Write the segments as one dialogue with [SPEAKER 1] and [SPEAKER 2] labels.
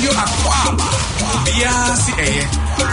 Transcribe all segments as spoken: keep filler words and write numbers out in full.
[SPEAKER 1] Radio Aquaba. Biasi eh.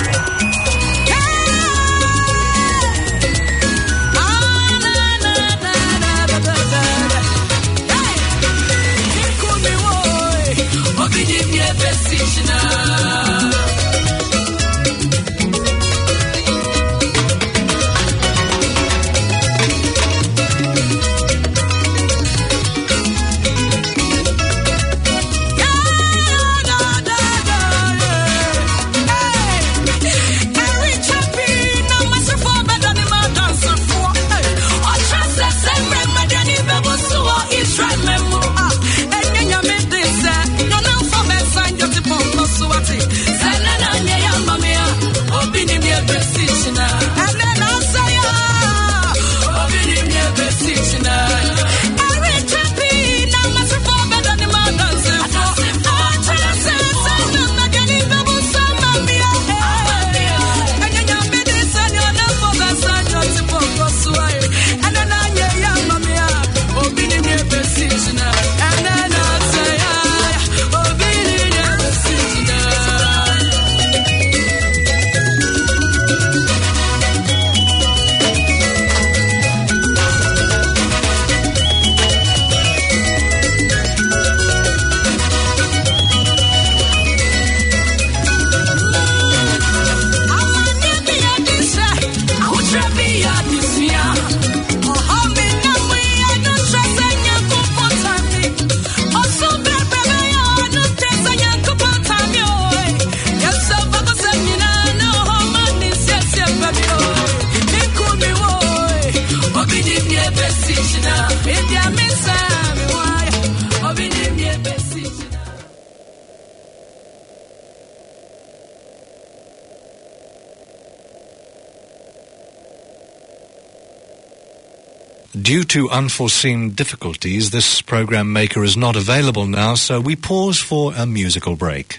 [SPEAKER 2] Due to unforeseen difficulties, this program maker is not available now, so we pause for a musical break.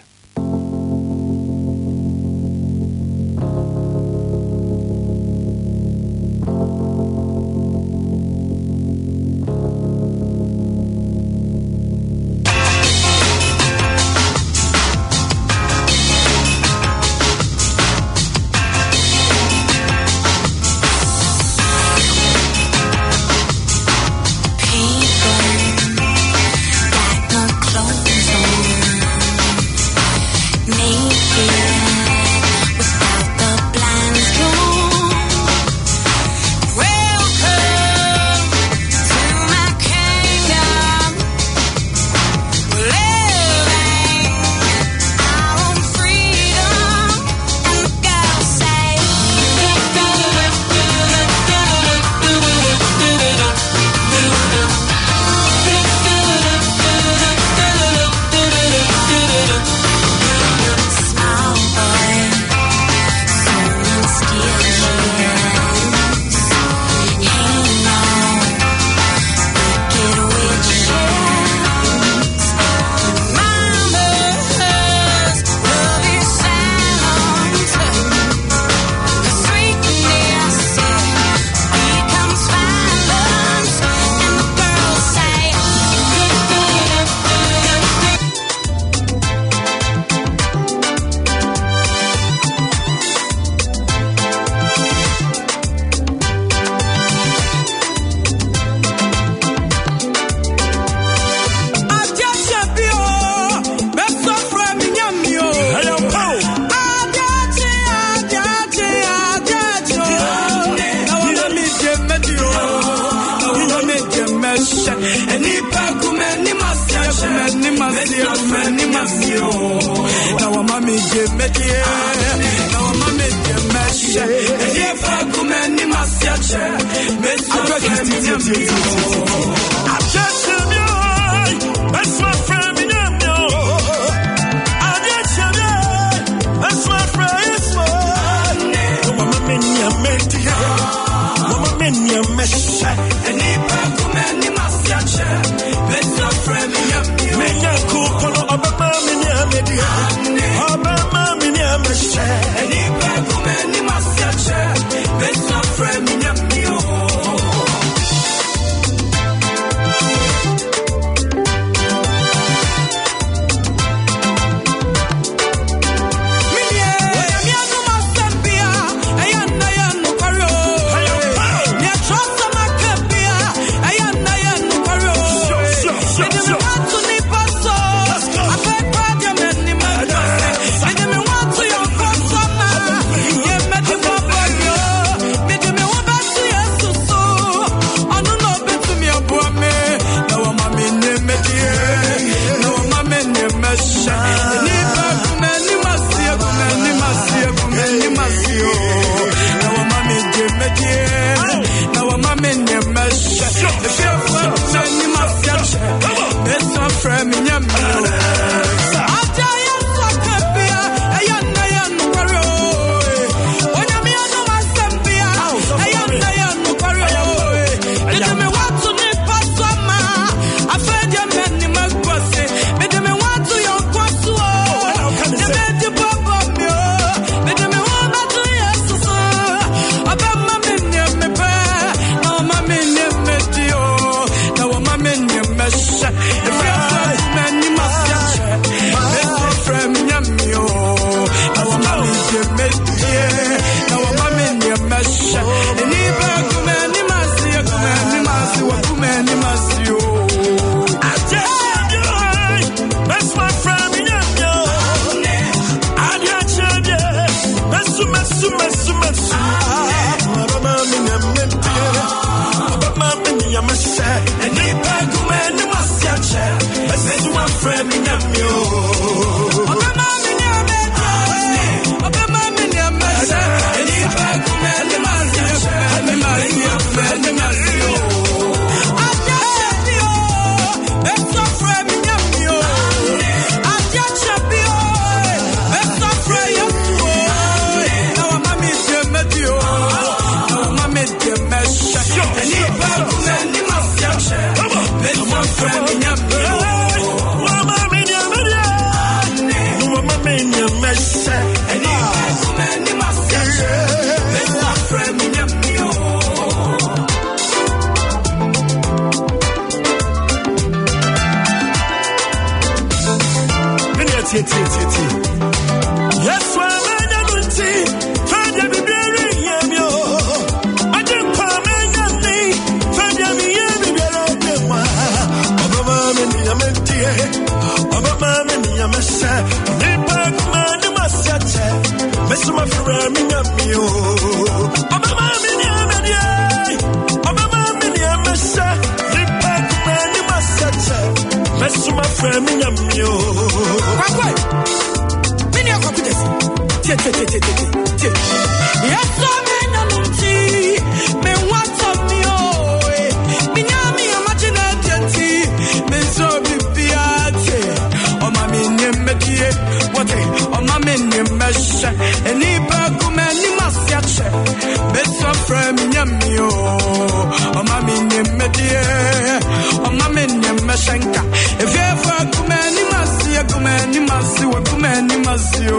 [SPEAKER 3] tie tie tie tie. Yes, wa manya munti, fanya bibiri yemio. Ade kwa manya ni, fanya mi yemi bere demwa. Obama me ni ametie, obama me ni amesha. Ni pa kuma ni masyache, mesuma fura mi nyamio. Obama me ni amedie, obama me ni amesha. Ni pa kuma ni masyache, mesuma fura mi nyamio. Kwa Tie tie tie tie tie. Yes, I'm in a munti. Me want of me oh. Me nyami imagine auntie. Me so be piate. O ma me nyemme die. What eh? O ma me nyemme she. Eni ba kuma ni masiache. Me so frame nyami oh. O ma me nyemme die. O ma me nyemme shenka. If you ever kuma ni masia kuma ni masi wa kuma ni masio.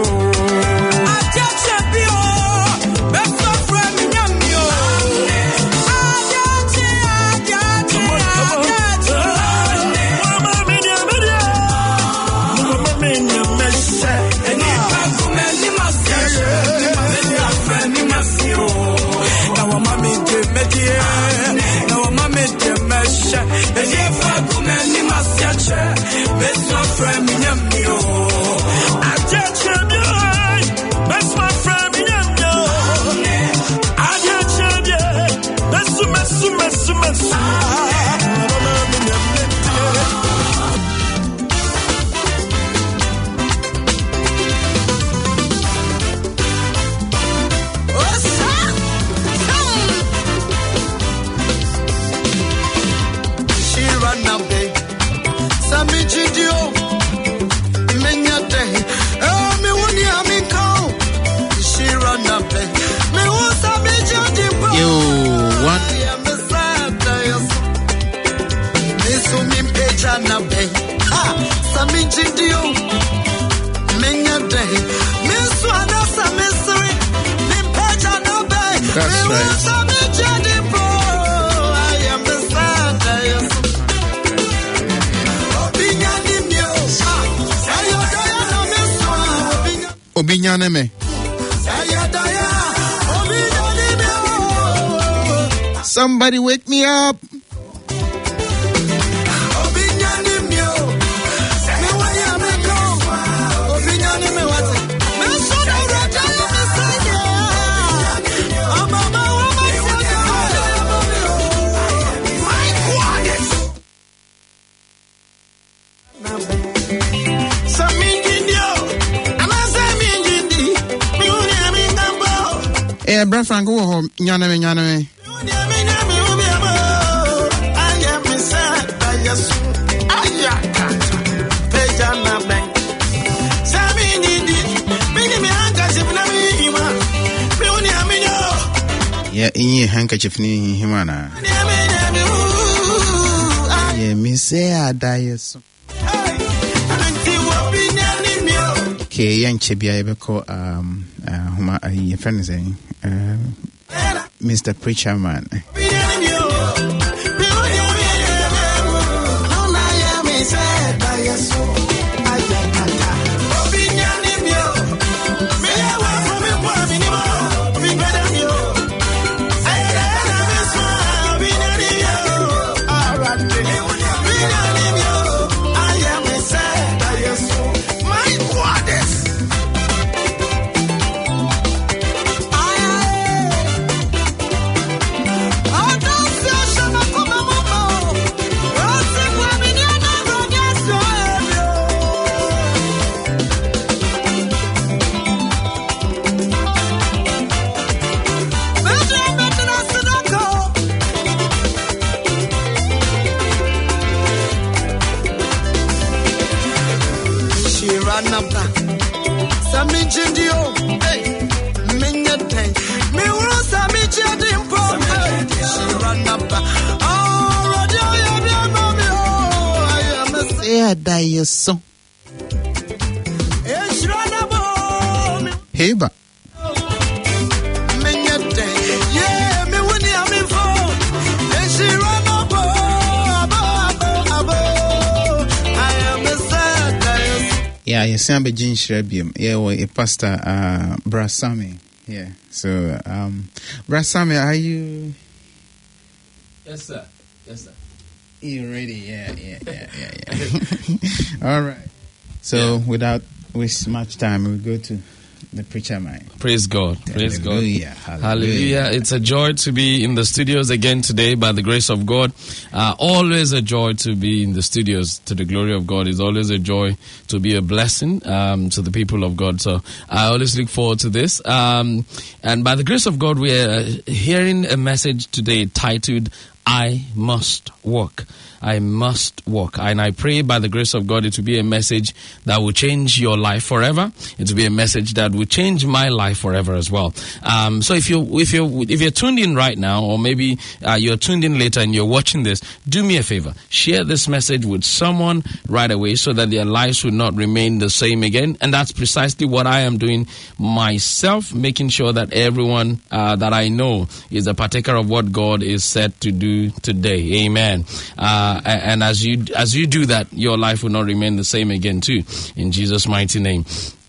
[SPEAKER 4] That's right. Obinyane me. Somebody wake me up. Eh, Bra Frank, go home. Nyana me, nyana me. Yeah, in your handkerchief, ni himana. Yeah, me say I die so. Okay, young Chibia Ebeko, um, uh, whom I friend is saying, uh, Mister Preacher Man. So Heba Yeah, you see, I'm a Jean Shrebium. Yeah, well, a pastor, uh, Brasami. Yeah. So, um, Brasami, are you?
[SPEAKER 5] Yes, sir. Yes, sir.
[SPEAKER 4] You ready? Yeah, yeah, yeah, yeah, yeah. All right. So, yeah. Without waste much time, we go to the preacher man.
[SPEAKER 5] Praise God. Praise
[SPEAKER 4] hallelujah,
[SPEAKER 5] God.
[SPEAKER 4] Hallelujah.
[SPEAKER 5] Hallelujah. It's a joy to be in the studios again today by the grace of God. Uh, always a joy to be in the studios to the glory of God. It's always a joy to be a blessing um, to the people of God. So I always look forward to this. Um, and by the grace of God, we are hearing a message today titled, I Must Walk. I must walk. And I pray by the grace of God it will be a message that will change your life forever. It will be a message that will change my life forever as well. Um, so if you if you if you're tuned in right now, or maybe uh, you're tuned in later and you're watching this, do me a favor. Share this message with someone right away so that their lives will not remain the same again. And that's precisely what I am doing myself, making sure that everyone uh, that I know is a partaker of what God is set to do today. Amen. Uh, and as you as you do that, your life will not remain the same again too. In Jesus' mighty name.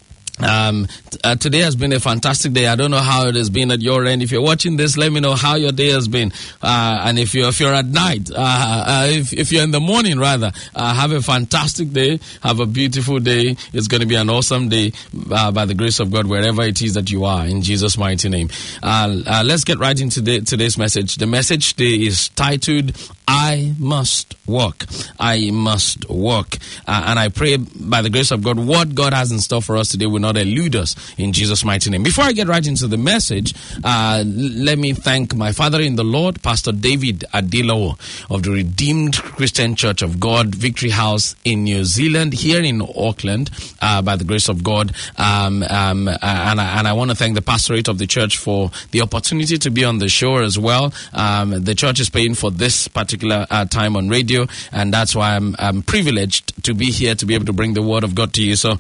[SPEAKER 5] Um, uh, today has been a fantastic day. I don't know how it has been at your end. If you're watching this, let me know how your day has been. Uh, and if you're, if you're at night, uh, uh, if, if you're in the morning rather, uh, have a fantastic day. Have a beautiful day. It's going to be an awesome day, uh, by the grace of God, wherever it is that you are, in Jesus' mighty name. Uh, uh, let's get right into the, today's message. The message today is titled, I must walk. I must walk. Uh, and I pray by the grace of God, what God has in store for us today will not elude us in Jesus' mighty name. Before I get right into the message, uh, let me thank my father in the Lord, Pastor David Adilawo of the Redeemed Christian Church of God, Victory House in New Zealand, here in Auckland, uh, by the grace of God. Um, um, uh, and, I, and I want to thank the pastorate of the church for the opportunity to be on the show as well. Um, the church is paying for this particular uh, time on radio, and that's why I'm, I'm privileged to be here to be able to bring the word of God to you. So uh,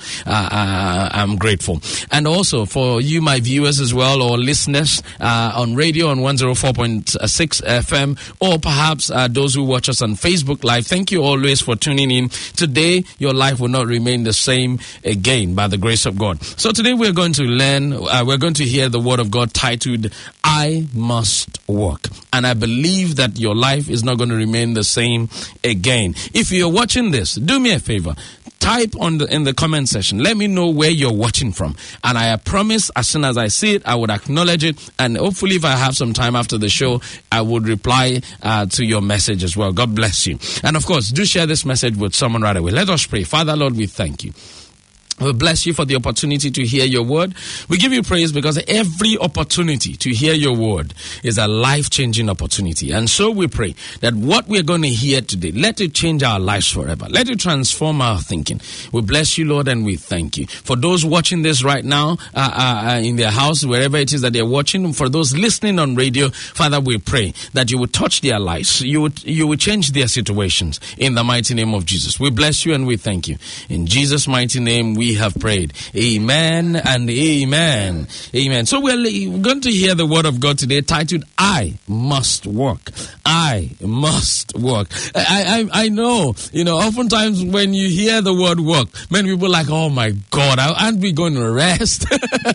[SPEAKER 5] uh, I'm grateful. And also for you, my viewers as well, or listeners uh, on radio on one oh four point six F M, or perhaps uh, those who watch us on Facebook Live, thank you always for tuning in. Today, your life will not remain the same again by the grace of God. So today we're going to learn, uh, we're going to hear the word of God titled, I Must Walk. And I believe that your life is not going to remain the same again. If you're watching this, do me a favor. Type on the in the comment section. Let me know where you're watching from. And I promise, as soon as I see it, I would acknowledge it. And hopefully, if I have some time after the show, I would reply uh, to your message as well. God bless you. And of course, do share this message with someone right away. Let us pray. Father, Lord, we thank you. We bless you for the opportunity to hear your word. We give you praise because every opportunity to hear your word is a life-changing opportunity. And so we pray that what we're going to hear today, let it change our lives forever. Let it transform our thinking. We bless you, Lord, and we thank you. For those watching this right now uh, uh, in their house, wherever it is that they're watching, for those listening on radio, Father, we pray that you would touch their lives. You would, you would change their situations in the mighty name of Jesus. We bless you and we thank you. In Jesus' mighty name, we We have prayed. Amen and amen. Amen. So we're going to hear the word of God today titled, I Must Walk. I must walk. I, I, I know, you know, oftentimes when you hear the word walk, many people are like, oh my God, aren't we going to rest?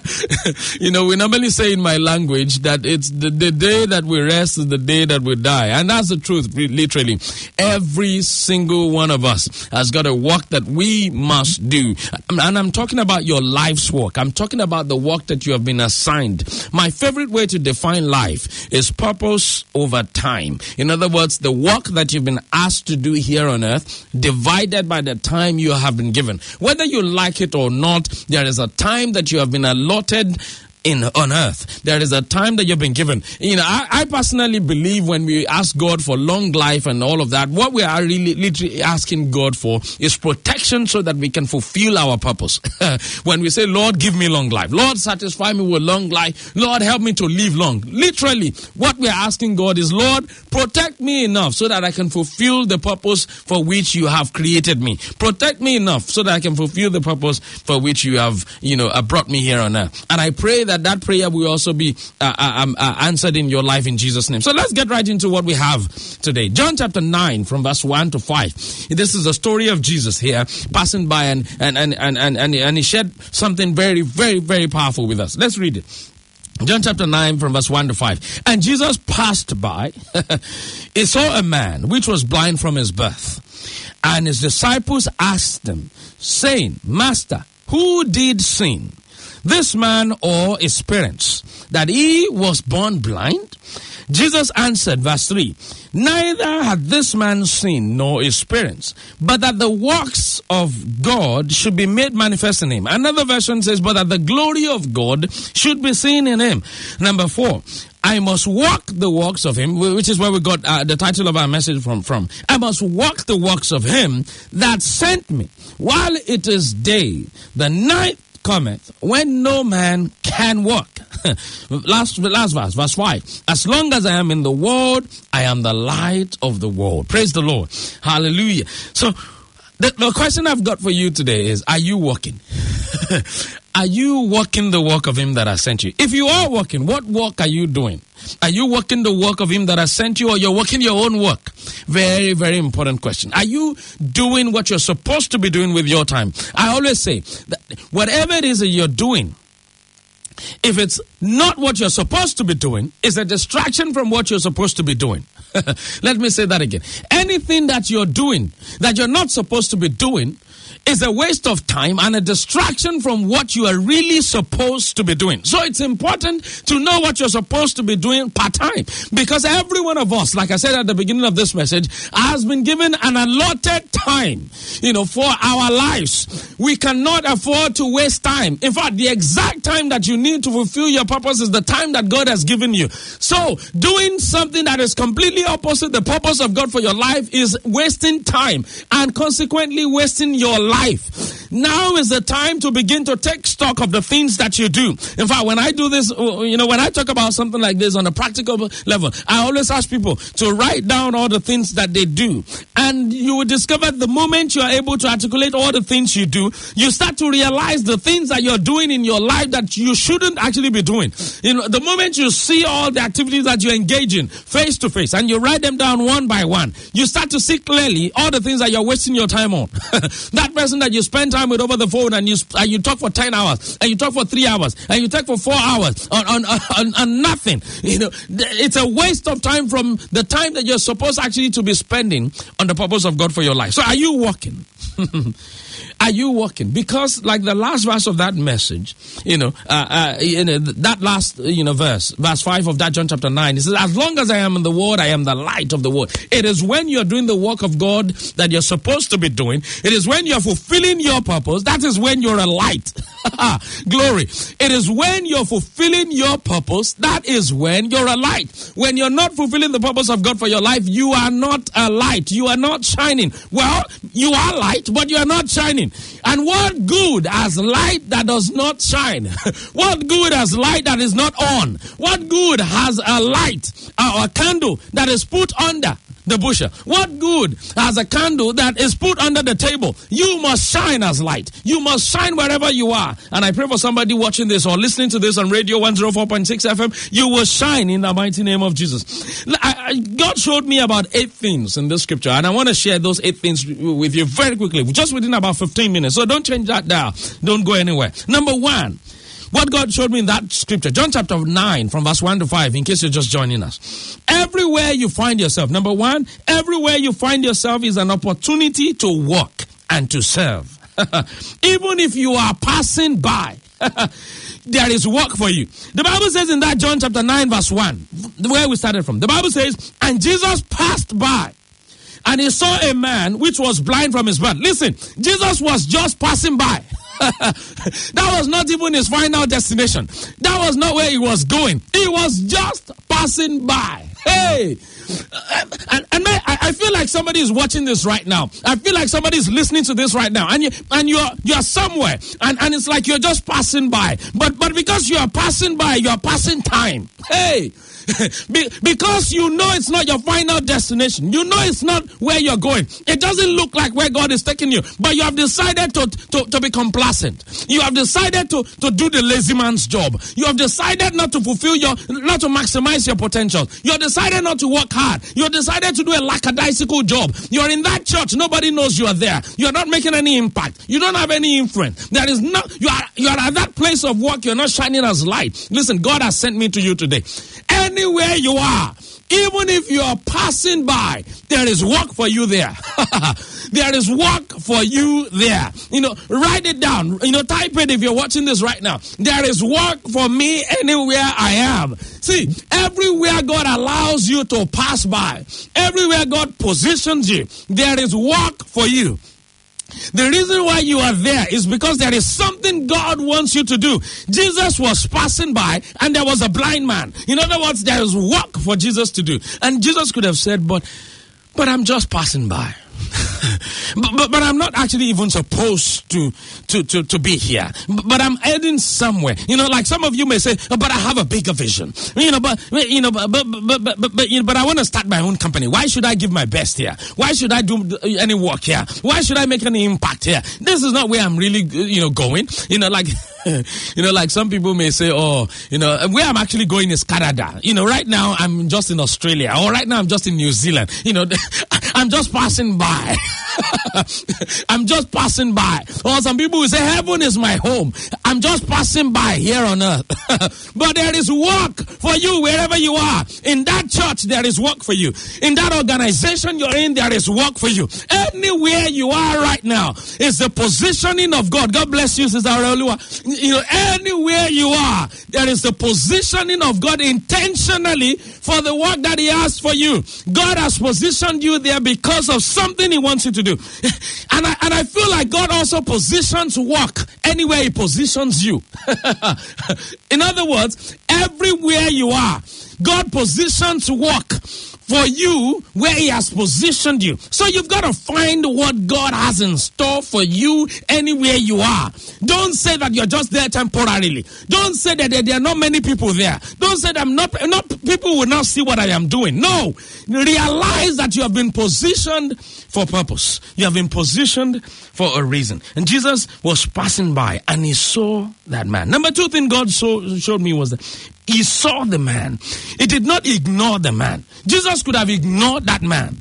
[SPEAKER 5] You know, we normally say in my language that it's the, the day that we rest is the day that we die. And that's the truth, literally. Every single one of us has got a walk that we must do. And I'm talking about your life's work. I'm talking about the work that you have been assigned. My favorite way to define life is purpose over time. In other words, the work that you've been asked to do here on earth, divided by the time you have been given. Whether you like it or not, there is a time that you have been allotted in on earth. There is a time that you've been given. You know, I, I personally believe when we ask God for long life and all of that, what we are really literally asking God for is protection so that we can fulfill our purpose. When we say, Lord, give me long life. Lord, satisfy me with long life. Lord, help me to live long. Literally, what we are asking God is, Lord, protect me enough so that I can fulfill the purpose for which you have created me. Protect me enough so that I can fulfill the purpose for which you have, you know, brought me here on earth. And I pray that that that prayer will also be uh, uh, uh, answered in your life in Jesus' name. So let's get right into what we have today. John chapter nine from verse one to five. This is the story of Jesus here passing by, and and and and and, and, and he shared something very, very, very powerful with us. Let's read it. John chapter nine from verse one to five. And Jesus passed by. He saw a man which was blind from his birth. And his disciples asked him, saying, Master, who did sin, this man or his parents, that he was born blind? Jesus answered, verse three, neither had this man sinned nor his parents, but that the works of God should be made manifest in him. Another version says, but that the glory of God should be seen in him. Number four, I must walk the works of him, which is where we got uh, the title of our message from, from. I must walk the works of him that sent me. While it is day, the night cometh when no man can walk. last, last verse, verse five. As long as I am in the world, I am the light of the world. Praise the Lord. Hallelujah. So, the, the question I've got for you today is, are you walking? Are you walking the work of him that has sent you? If you are walking, what work are you doing? Are you working the work of him that has sent you, or you're working your own work? Very, very important question. Are you doing what you're supposed to be doing with your time? I always say that whatever it is that you're doing, if it's not what you're supposed to be doing, it's a distraction from what you're supposed to be doing. Let me say that again. Anything that you're doing that you're not supposed to be doing is a waste of time and a distraction from what you are really supposed to be doing. So it's important to know what you're supposed to be doing part-time, because every one of us, like I said at the beginning of this message, has been given an allotted time, you know, for our lives. We cannot afford to waste time. In fact, the exact time that you need to fulfill your purpose is the time that God has given you. So doing something that is completely opposite the purpose of God for your life is wasting time, and consequently wasting your life. Life. Now is the time to begin to take stock of the things that you do. In fact, when I do this, you know, when I talk about something like this on a practical level, I always ask people to write down all the things that they do. And you will discover the moment you are able to articulate all the things you do, you start to realize the things that you're doing in your life that you shouldn't actually be doing. You know, the moment you see all the activities that you engage in face to face and you write them down one by one, you start to see clearly all the things that you're wasting your time on. That person that you spend time with over the phone, and you and you talk for ten hours, and you talk for three hours, and you talk for four hours on on, on, on nothing. You know, it's a waste of time from the time that you're supposed actually to be spending on the purpose of God for your life. So are you walking? Are you walking? Because like the last verse of that message, you know, uh, uh, you know, that last, you know, verse, verse five of that John chapter nine, it says, as long as I am in the world, I am the light of the world. It is when you're doing the work of God that you're supposed to be doing. It is when you're fulfilling your purpose. That is when you're a light. Glory. It is when you're fulfilling your purpose. That is when you're a light. When you're not fulfilling the purpose of God for your life, you are not a light. You are not shining. Well, you are light, but you are not shining. And what good has light that does not shine? What good has light that is not on? What good has a light or a candle that is put under the bushel? What good has a candle that is put under the table? You must shine as light. You must shine wherever you are. And I pray for somebody watching this or listening to this on Radio one oh four point six F M, you will shine in the mighty name of Jesus. I, I, God showed me about eight things in this scripture, and I want to share those eight things with you very quickly, just within about fifteen minutes. So don't change that down. Don't go anywhere. Number one, what God showed me in that scripture, John chapter nine from verse one to five, in case you're just joining us. Everywhere you find yourself, number one, everywhere you find yourself is an opportunity to work and to serve. Even if you are passing by, there is work for you. The Bible says in that John chapter nine verse one, where we started from, the Bible says, and Jesus passed by, and he saw a man which was blind from his birth. Listen, Jesus was just passing by. That was not even his final destination. That was not where he was going. He was just passing by. Hey! And, and man, I, I feel like somebody is watching this right now. I feel like somebody is listening to this right now. And, you, and you're, you're somewhere. And, and it's like you're just passing by. But, but because you are passing by, you are passing time. Hey! Be- because you know it's not your final destination. You know it's not where you're going. It doesn't look like where God is taking you. But you have decided to, to, to be complacent. You have decided to, to do the lazy man's job. You have decided not to fulfill your, not to maximize your potential. You have decided not to work hard. You have decided to do a lackadaisical job. You're in that church. Nobody knows you are there. You are not making any impact. You don't have any influence. There is not, you are, you are at that place of work. You're not shining as light. Listen, God has sent me to you today. Anywhere you are, even if you are passing by, there is work for you there. There is work for you there. You know, write it down. You know, type it if you're watching this right now. There is work for me anywhere I am. See, everywhere God allows you to pass by, everywhere God positions you, there is work for you. The reason why you are there is because there is something God wants you to do. Jesus was passing by and there was a blind man. In other words, there is work for Jesus to do. And Jesus could have said, but, but I'm just passing by. but, but but I'm not actually even supposed to to to, to be here. But, but I'm heading somewhere. You know, like some of you may say, oh, but I have a bigger vision. You know, but you know, but but but but, but, but, you know, but I want to start my own company. Why should I give my best here? Why should I do any work here? Why should I make any impact here? This is not where I'm really, you know, going. You know, like. You know, like some people may say, oh, you know, where I'm actually going is Canada. You know, right now I'm just in Australia, or right now I'm just in New Zealand. You know, I'm just passing by. I'm just passing by. Or some people will say, heaven is my home. I'm just passing by here on earth. But there is work for you wherever you are. In that church, there is work for you. In that organization you're in, there is work for you. Anywhere you are right now is the positioning of God. God bless you, Sister Aurelua. You know, anywhere you are, there is the positioning of God intentionally for the work that He has for you. God has positioned you there because of something He wants you to do. And I, and I feel like God also positions work anywhere He positions you. In other words, everywhere you are, God positions work for you where He has positioned you. So you've got to find what God has in store for you anywhere you are. Don't say that you're just there temporarily. Don't say that there are not many people there. Don't say that I'm not, not people will not see what I am doing. No. Realize that you have been positioned for purpose. You have been positioned for a reason. And Jesus was passing by and He saw that man. Number two thing God saw, showed me was that He saw the man. He did not ignore the man. Jesus could have ignored that man.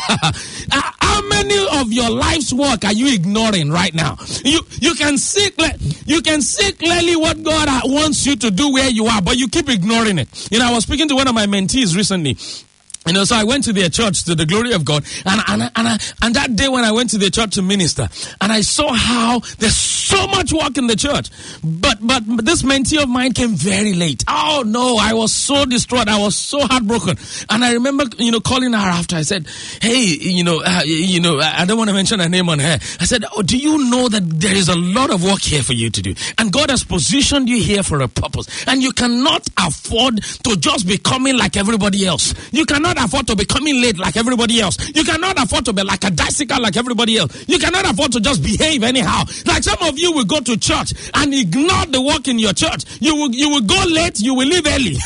[SPEAKER 5] How many of your life's work are you ignoring right now? You you can see you can see clearly what God wants you to do where you are, but you keep ignoring it. You know, I was speaking to one of my mentees recently. You know, so I went to their church to the glory of God, and and and, I, and that day when I went to the church to minister, and I saw how there's so much work in the church, but but this mentee of mine came very late. Oh no, I was so distraught, I was so heartbroken, and I remember, you know, calling her after. I said, hey, you know, uh, you know, I don't want to mention her name on her. I said, oh, do you know that there is a lot of work here for you to do, and God has positioned you here for a purpose, and you cannot afford to just be coming like everybody else. You cannot afford to be coming late like everybody else. You cannot afford to be like a daisical like everybody else. You cannot afford to just behave anyhow. Like some of you will go to church and ignore the work in your church. You will you will go late, you will leave early.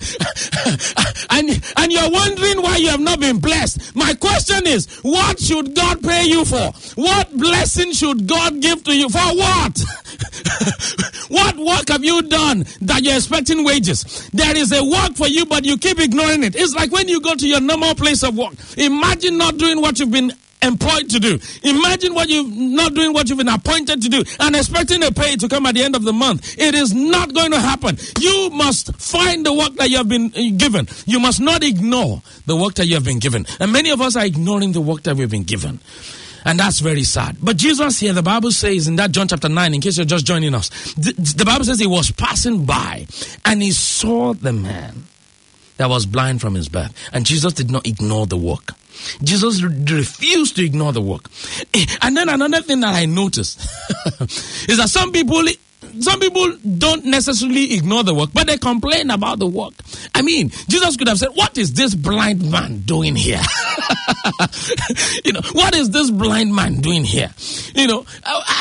[SPEAKER 5] and, and you're wondering why you have not been blessed. My question is, what should God pay you for? What blessing should God give to you? For what? What work have you done that you're expecting wages? There is a work for you, but you keep ignoring it. It's like when you go to your normal place of work. Imagine not doing what you've been employed to do. Imagine what you've not doing what you've been appointed to do and expecting a pay to come at the end of the month. It is not going to happen. You must find the work that you have been given. You must not ignore the work that you have been given. And many of us are ignoring the work that we've been given. And that's very sad. But Jesus here, the Bible says in that John chapter nine, in case you're just joining us, the, the Bible says He was passing by and He saw the man that was blind from his birth. And Jesus did not ignore the work. Jesus re- refused to ignore the work. And then another thing that I noticed is that some people... Some people don't necessarily ignore the work, but they complain about the work. I mean, Jesus could have said, what is this blind man doing here? You know, what is this blind man doing here? You know, uh, can't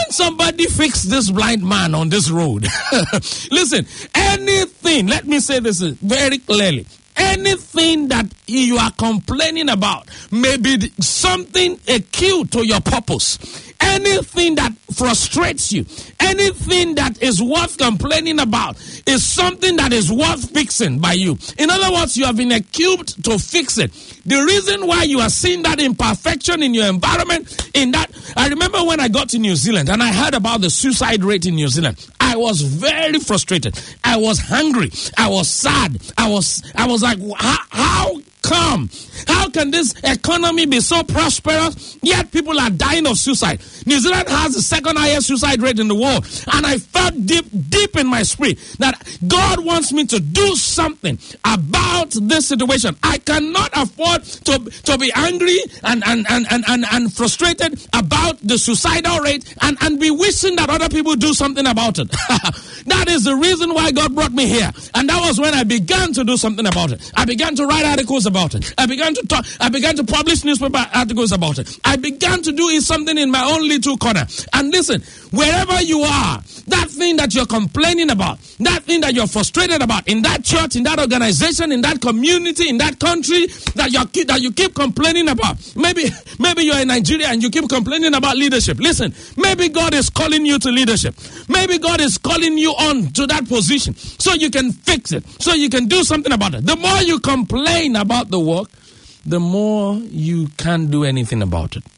[SPEAKER 5] Can somebody fix this blind man on this road? Listen, anything, let me say this very clearly. Anything that you are complaining about may be something acute to your purpose. Anything that frustrates you, anything that is worth complaining about is something that is worth fixing by you. In other words, you have been equipped to fix it. The reason why you are seeing that imperfection in your environment, in that, I remember when I got to New Zealand and I heard about the suicide rate in New Zealand. I was very frustrated. I was hungry. I was sad. I was, I was like, how, how come? How can this economy be so prosperous, yet people are dying of suicide? New Zealand has the second highest suicide rate in the world. And I felt deep, deep in my spirit that God wants me to do something about this situation. I cannot afford to, to be angry and, and, and, and, and, and frustrated about the suicidal rate and, and be wishing that other people do something about it. That is the reason why God brought me here. And that was when I began to do something about it. I began to write articles about it. I began to talk, I began to publish newspaper articles about it. I began to do something in my own little corner. And listen, wherever you are, that thing that you're complaining about, that thing that you're frustrated about in that church, in that organization, in that community, in that country that you that you keep complaining about. Maybe maybe you're in Nigeria and you keep complaining about leadership. Listen, maybe God is calling you to leadership. Maybe God is calling you on to that position so you can fix it, so you can do something about it. The more you complain about the work, the more you can't do anything about it.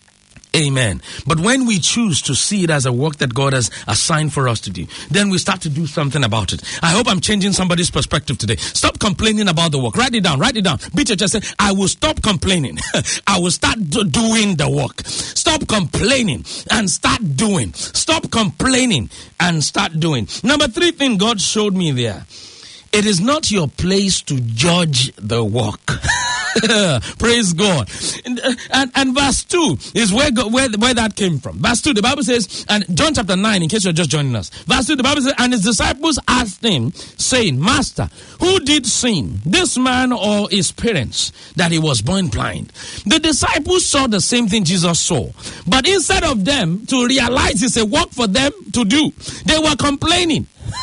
[SPEAKER 5] Amen. But when we choose to see it as a work that God has assigned for us to do, then we start to do something about it. I hope I'm changing somebody's perspective today. Stop complaining about the work. Write it down. Write it down. Beat your chest. Say, I will stop complaining. I will start do- doing the work. Stop complaining and start doing. Stop complaining and start doing. Number three thing God showed me there. It is not your place to judge the work. Praise God. And, and, and verse two is where, where, where that came from. Verse two, the Bible says, and John chapter nine, in case you're just joining us. Verse two, the Bible says, and his disciples asked him, saying, Master, who did sin, this man or his parents, that he was born blind? The disciples saw the same thing Jesus saw. But instead of them to realize it's a work for them to do, they were complaining.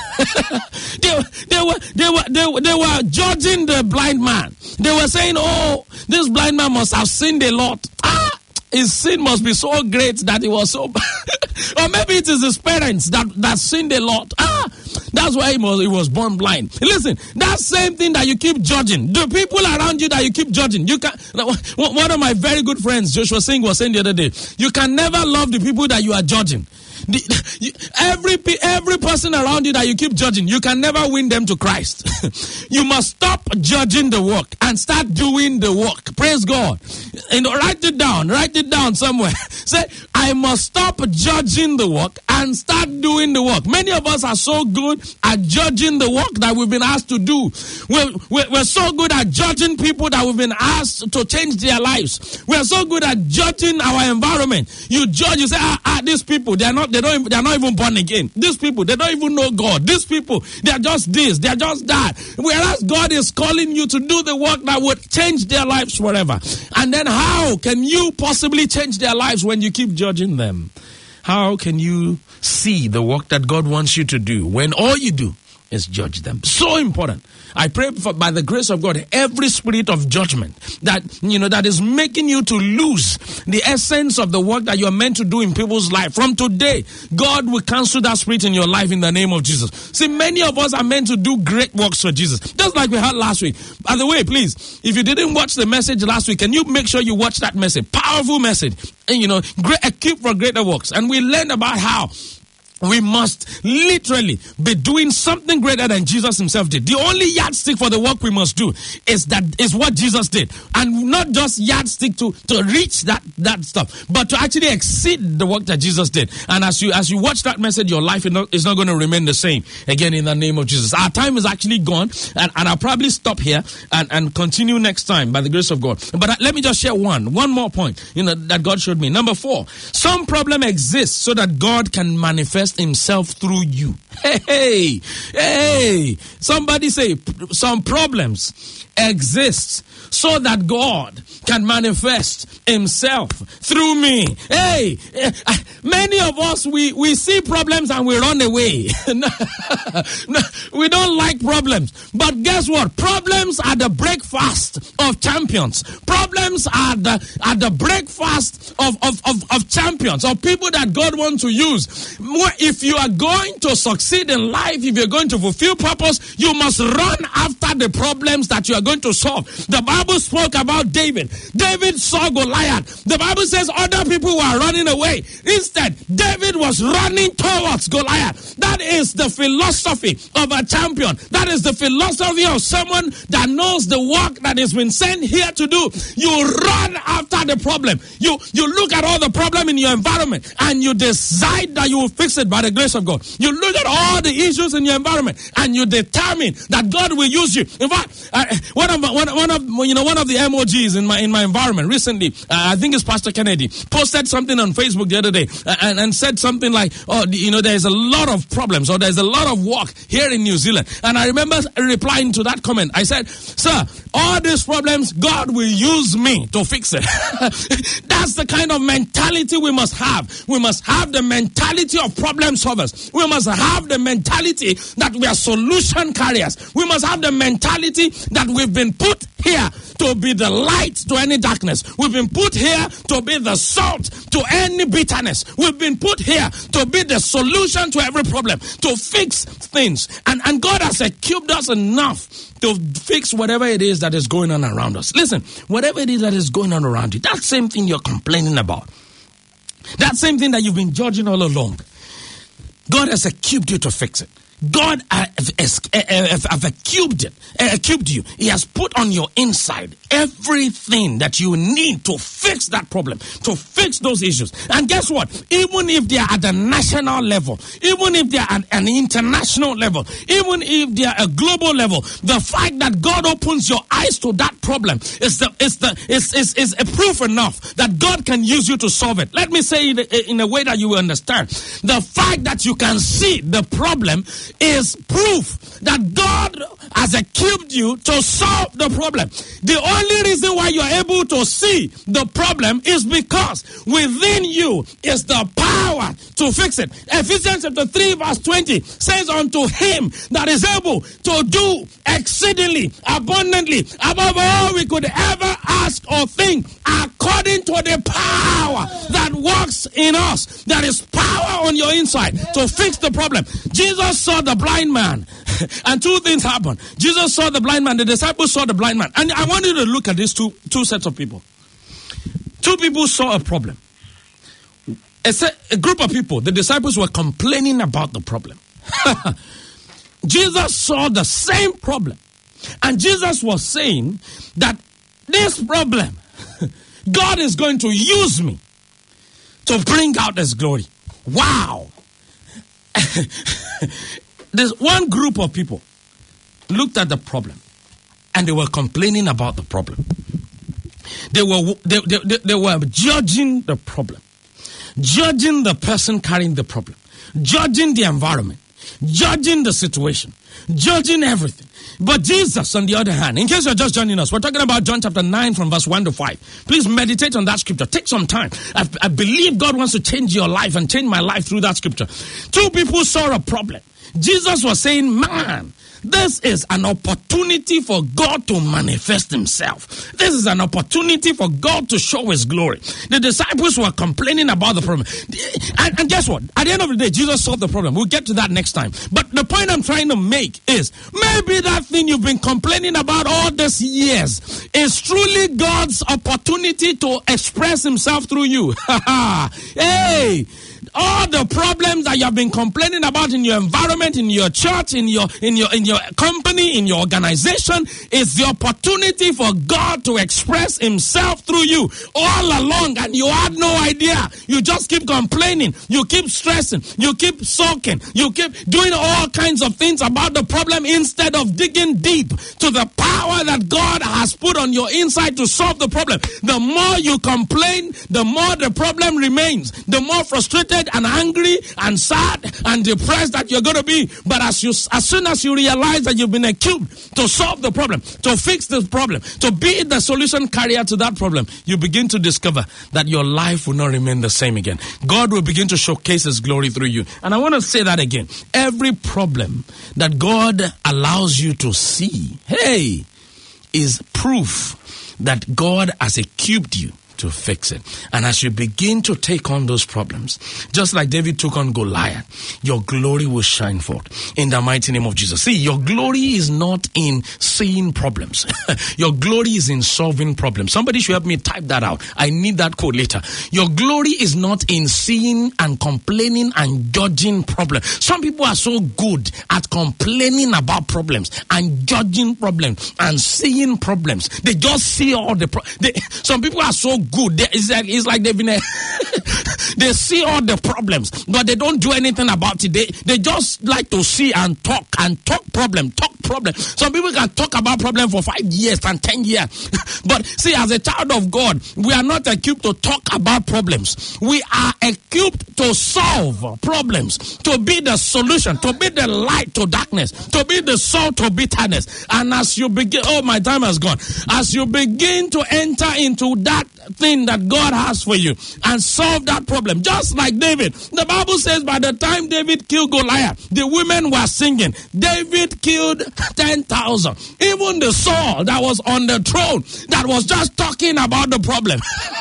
[SPEAKER 5] they, they were they were they were they were judging the blind man. They were saying, "Oh, this blind man must have sinned a lot. Ah, his sin must be so great that he was so bad." Or maybe it is his parents that, that sinned a lot. Ah, that's why he was he was born blind. Listen, that same thing that you keep judging, the people around you that you keep judging. You can. One of my very good friends, Joshua Singh, was saying the other day, you can never love the people that you are judging. The, you, every every person around you that you keep judging, you can never win them to Christ. You must stop judging the work and start doing the work. Praise God. And write it down. Write it down somewhere. Say, I must stop judging the work and start doing the work. Many of us are so good at judging the work that we've been asked to do. We're, we're, we're so good at judging people that we've been asked to change their lives. We're so good at judging our environment. You judge, you say, ah, ah these people, they're not They don't. They are not even born again. These people, they don't even know God. These people, they are just this. They are just that. Whereas God is calling you to do the work that would change their lives forever. And then, how can you possibly change their lives when you keep judging them? How can you see the work that God wants you to do when all you do is judge them? So important. I pray for, by the grace of God, every spirit of judgment that, you know, that is making you to lose the essence of the work that you're meant to do in people's life. From today, God will cancel that spirit in your life in the name of Jesus. See, many of us are meant to do great works for Jesus. Just like we had last week. By the way, please, if you didn't watch the message last week, can you make sure you watch that message? Powerful message. And, you know, great, equipped for greater works. And we learned about how we must literally be doing something greater than Jesus himself did. The only yardstick for the work we must do is that is what Jesus did. And not just yardstick to, to reach that, that stuff, but to actually exceed the work that Jesus did. And as you as you watch that message, your life is not, is not going to remain the same again in the name of Jesus. Our time is actually gone, and, and I'll probably stop here and, and continue next time by the grace of God. But uh, let me just share one, one more point, you know, that God showed me. Number four, some problem exists so that God can manifest himself through you. Hey, hey, hey. Somebody say, some problems exist so that God can manifest himself through me. Hey, many of us, we, we see problems and we run away. We don't like problems. But guess what? Problems are the breakfast of champions. Problems are the, are the breakfast of, of, of, of champions, of people that God wants to use. If you are going to succeed in life, if you're going to fulfill purpose, you must run after the problems that you are going to solve. The Bible spoke about David. David saw Goliath. The Bible says other people were running away. Instead, David was running towards Goliath. That is the philosophy of a champion. That is the philosophy of someone that knows the work that has been sent here to do. You run after the problem. You, you look at all the problem in your environment and you decide that you will fix it by the grace of God. You look at all the issues in your environment and you determine that God will use you. In fact, uh, one of one, one of you know one of the M O Gs in my in my environment recently, uh, I think it's Pastor Kennedy, posted something on Facebook the other day uh, and, and said something like, oh, you know, there's a lot of problems or there's a lot of work here in New Zealand. And I remember replying to that comment. I said, sir, all these problems, God will use me to fix it. That's the kind of mentality we must have. We must have the mentality of problem solvers. We must have the mentality that we are solution carriers. We must have the mentality that we've been put here to be the light to any darkness. We've been put here to be the salt to any bitterness. We've been put here to be the solution to every problem, to fix things. And, and God has equipped us enough to fix whatever it is that is going on around us. Listen, whatever it is that is going on around you, that same thing you're complaining about, that same thing that you've been judging all along, God has equipped you to fix it. God has equipped it, equipped you. He has put on your inside everything that you need to fix that problem, to fix those issues. And guess what? Even if they are at the national level, even if they are at an international level, even if they are a global level, the fact that God opens your eyes to that problem is the is the is is, is a proof enough that God can use you to solve it. Let me say it in a way that you will understand. The fact that you can see the problem is proof that God has equipped you to solve the problem. The only reason why you are able to see the problem is because within you is the power to fix it. Ephesians chapter three verse twenty says, unto him that is able to do exceedingly abundantly above all we could ever ask or think, according to the power that works in us. There is power on your inside to fix the problem. Jesus saw the blind man and two things happened. Jesus saw the blind man, the disciples saw the blind man. And I want you to look at these two, two sets of people. Two people saw a problem. A, set, a group of people, the disciples were complaining about the problem. Jesus saw the same problem. And Jesus was saying that this problem, God is going to use me to bring out his glory. Wow. There's one group of people looked at the problem and they were complaining about the problem. They were they, they, they, they were judging the problem, judging the person carrying the problem, judging the environment, judging the situation, judging everything. But Jesus, on the other hand, in case you're just joining us, we're talking about John chapter nine from verse one to five. Please meditate on that scripture. Take some time. I, I believe God wants to change your life and change my life through that scripture. Two people saw a problem. Jesus was saying, man, this is an opportunity for God to manifest himself. This is an opportunity for God to show his glory. The disciples were complaining about the problem. And, and guess what? At the end of the day, Jesus solved the problem. We'll get to that next time. But the point I'm trying to make is, maybe that thing you've been complaining about all these years is truly God's opportunity to express himself through you. Hey! All the problems that you have been complaining about in your environment, in your church, in your in your in your company, in your organization, is the opportunity for God to express himself through you all along, and you had no idea. You just keep complaining, you keep stressing, you keep sulking, you keep doing all kinds of things about the problem instead of digging deep to the power that God has put on your inside to solve the problem. The more you complain, the more the problem remains. The more frustrated and angry and sad and depressed that you're going to be. But as you, as soon as you realize that you've been equipped to solve the problem, to fix the problem, to be the solution carrier to that problem, you begin to discover that your life will not remain the same again. God will begin to showcase His glory through you. And I want to say that again. Every problem that God allows you to see, hey, is proof that God has equipped you to fix it. And as you begin to take on those problems, just like David took on Goliath, your glory will shine forth in the mighty name of Jesus. See, your glory is not in seeing problems. Your glory is in solving problems. Somebody should help me type that out. I need that code later. Your glory is not in seeing and complaining and judging problems. Some people are so good at complaining about problems and judging problems and seeing problems. They just see all the problems. Some people are so good. They, it's, like, it's like they've been a they see all the problems, but they don't do anything about it. They, they just like to see and talk and talk problem, talk problem. Some people can talk about problem for five years and ten years. But see, as a child of God, we are not equipped to talk about problems. We are equipped to solve problems, to be the solution, to be the light to darkness, to be the salt to bitterness. And as you begin, oh, my time has gone. As you begin to enter into that thing that God has for you and solve that problem, just like David. The Bible says by the time David killed Goliath, the women were singing. David killed ten thousand. Even the Saul that was on the throne, that was just talking about the problem.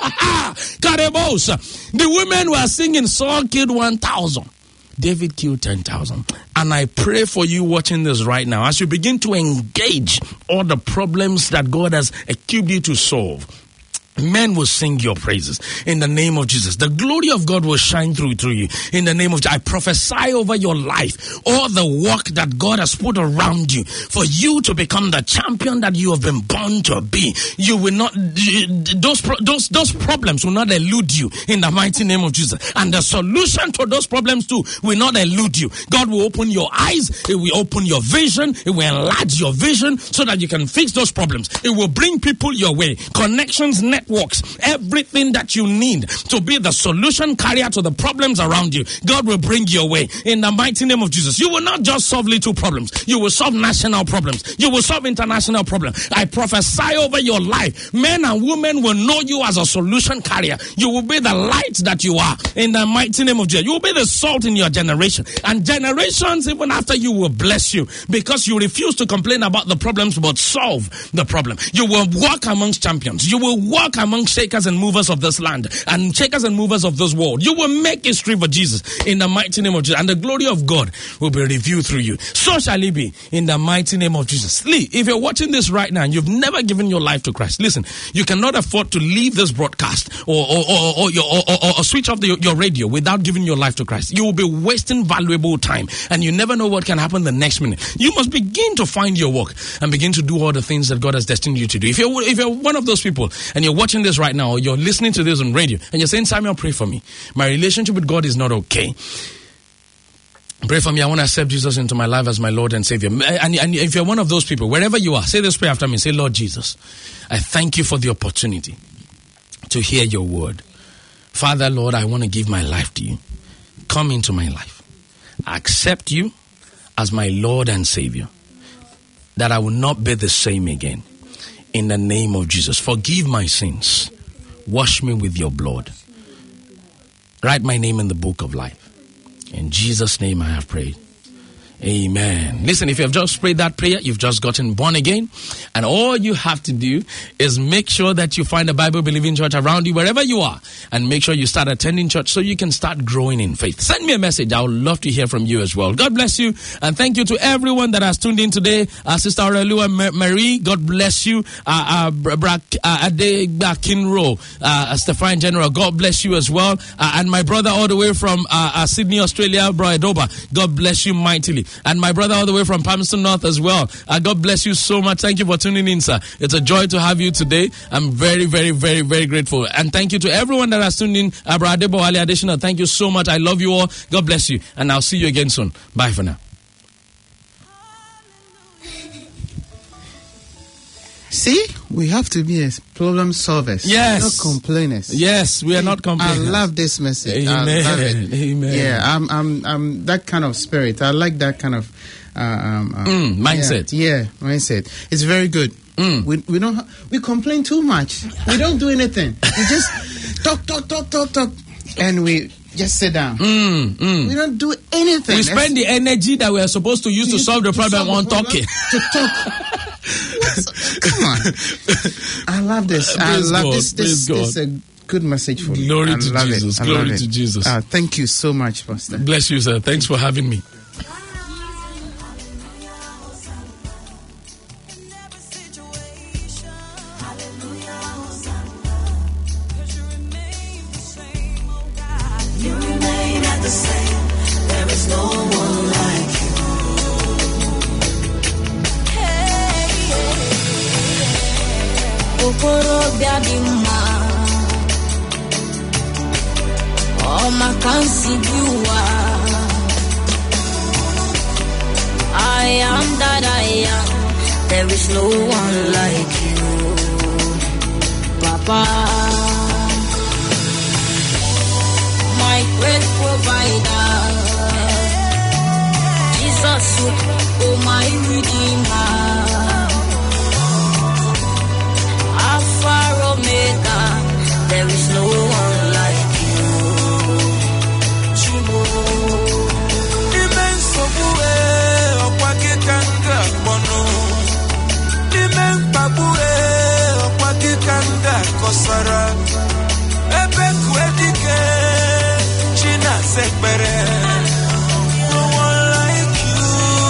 [SPEAKER 5] The women were singing, Saul killed one thousand. David killed ten thousand. And I pray for you watching this right now, as you begin to engage all the problems that God has equipped you to solve, men will sing your praises in the name of Jesus. The glory of God will shine through through you in the name of Jesus. I prophesy over your life, all the work that God has put around you for you to become the champion that you have been born to be. You will not, those those those problems will not elude you in the mighty name of Jesus. And the solution to those problems too will not elude you. God will open your eyes. It will open your vision. It will enlarge your vision so that you can fix those problems. It will bring people your way. Connections, net Works, everything that you need to be the solution carrier to the problems around you, God will bring your way in the mighty name of Jesus. You will not just solve little problems, you will solve national problems, you will solve international problems. I prophesy over your life, men and women will know you as a solution carrier. You will be the light that you are in the mighty name of Jesus. You will be the salt in your generation, and generations even after you will bless you, because you refuse to complain about the problems but solve the problem. You will walk amongst champions. You will walk among shakers and movers of this land and shakers and movers of this world. You will make history for Jesus in the mighty name of Jesus, and the glory of God will be revealed through you. So shall it be in the mighty name of Jesus. Lee, if you're watching this right now and you've never given your life to Christ, listen, you cannot afford to leave this broadcast or or or, or, your, or, or, or switch off the, your radio without giving your life to Christ. You will be wasting valuable time, and you never know what can happen the next minute. You must begin to find your work and begin to do all the things that God has destined you to do. If you're if you're one of those people and you're watching this right now, or you're listening to this on radio, and you're saying, Samuel, pray for me. My relationship with God is not okay. Pray for me. I want to accept Jesus into my life as my Lord and Savior. And, and if you're one of those people, wherever you are, say this prayer after me. Say, Lord Jesus, I thank you for the opportunity to hear your word. Father, Lord, I want to give my life to you. Come into my life. I accept you as my Lord and Savior, that I will not be the same again. In the name of Jesus, forgive my sins. Wash me with your blood. Write my name in the book of life. In Jesus' name I have prayed. Amen. Listen, if you have just prayed that prayer, you've just gotten born again. And all you have to do is make sure that you find a Bible-believing church around you, wherever you are. And make sure you start attending church so you can start growing in faith. Send me a message. I would love to hear from you as well. God bless you. And thank you to everyone that has tuned in today. Uh, Sister Aurelua Marie, God bless you. Uh, uh, Bra- uh, Ade Kinro, uh, Stefan General, God bless you as well. Uh, and my brother all the way from uh, uh, Sydney, Australia, Bro Edoba, God bless you mightily. And my brother all the way from Palmerston North as well. Uh, God bless you so much. Thank you for tuning in, sir. It's a joy to have you today. I'm very, very, very, very grateful. And thank you to everyone that has tuned in. Abra Adebo Ali Additional, thank you so much. I love you all. God bless you. And I'll see you again soon. Bye for now.
[SPEAKER 4] See, we have to be a problem solvers.
[SPEAKER 5] Yes.
[SPEAKER 4] Not complainers.
[SPEAKER 5] Yes, we are not complaining.
[SPEAKER 4] I love this message.
[SPEAKER 5] Amen.
[SPEAKER 4] I love it.
[SPEAKER 5] Amen.
[SPEAKER 4] Yeah, I'm, I'm, I'm that kind of spirit. I like that kind of uh, um, uh,
[SPEAKER 5] mm, mindset.
[SPEAKER 4] Yeah, yeah, mindset. It's very good. Mm. We we don't ha- we complain too much. We don't do anything. We just talk, talk, talk, talk, talk, and we just sit down.
[SPEAKER 5] Mm, mm.
[SPEAKER 4] We don't do anything.
[SPEAKER 5] We spend the energy that we are supposed to use to, to solve the to problem solve on the problem, talking.
[SPEAKER 4] To talk. Come on. I love this. I
[SPEAKER 5] Praise
[SPEAKER 4] love
[SPEAKER 5] God.
[SPEAKER 4] this. This, this is a good message for me.
[SPEAKER 5] Glory
[SPEAKER 4] I
[SPEAKER 5] to
[SPEAKER 4] love
[SPEAKER 5] Jesus.
[SPEAKER 4] It. I
[SPEAKER 5] Glory
[SPEAKER 4] love
[SPEAKER 5] to
[SPEAKER 4] it.
[SPEAKER 5] Jesus.
[SPEAKER 4] Uh, thank you so much, Pastor.
[SPEAKER 5] Bless you, sir. Thanks for having me.
[SPEAKER 6] Oh, my can't you are. I am that I am. There is no one like you, Papa. My great provider, Jesus, oh my Redeemer, Alpha Omega. There is no one like you, Chimo.
[SPEAKER 3] Immense bue, okwake kanga bono. Immense babue, okwake kanga kosara. Ebe kwedike, china sekbere. No one like you.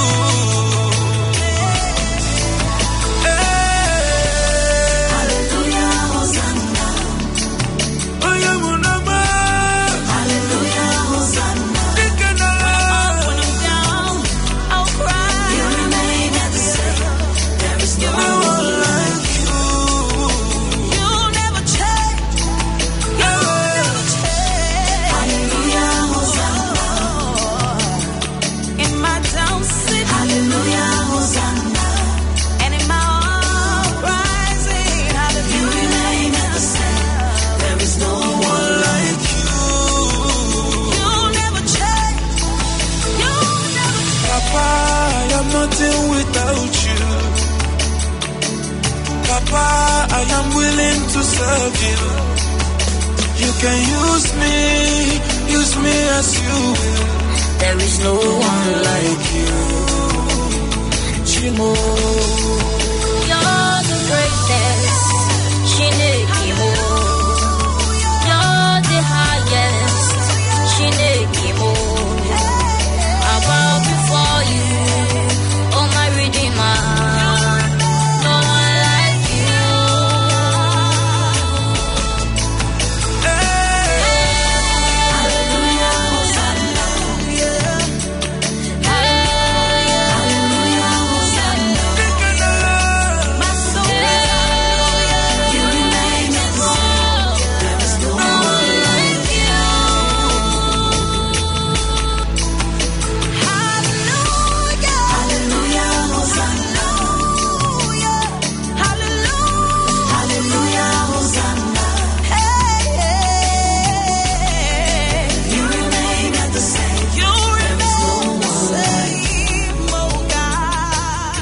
[SPEAKER 3] Hey. Hallelujah, Hosanna. Oh, yeah, Munama. Hallelujah, Hosanna.
[SPEAKER 6] When I'm down, I'll cry. You remain at the same. There is no one like you. You never change. You never change. Hallelujah, Hosanna. In my down city. Hallelujah, Hosanna. And in my uprising. Hallelujah. You remain at the same. There is no one like you. You never change. You never change.
[SPEAKER 3] Papa, I am nothing without you. Papa, I am willing to serve you. You can use me, use me as you will.
[SPEAKER 6] There is no one like you, Chimo. You're the greatest, Chinekimo. You're the highest, Chinekimo. I bow before you, oh my Redeemer. No one like you. Hallelujah, Hosanna. Hallelujah, Hosanna. My soul, you remain at the same. There is no one like you. Hallelujah, Hallelujah, Hosanna. Hallelujah, Hallelujah, Hosanna. Hey, hey. You remain at the same. You remain the same, oh God.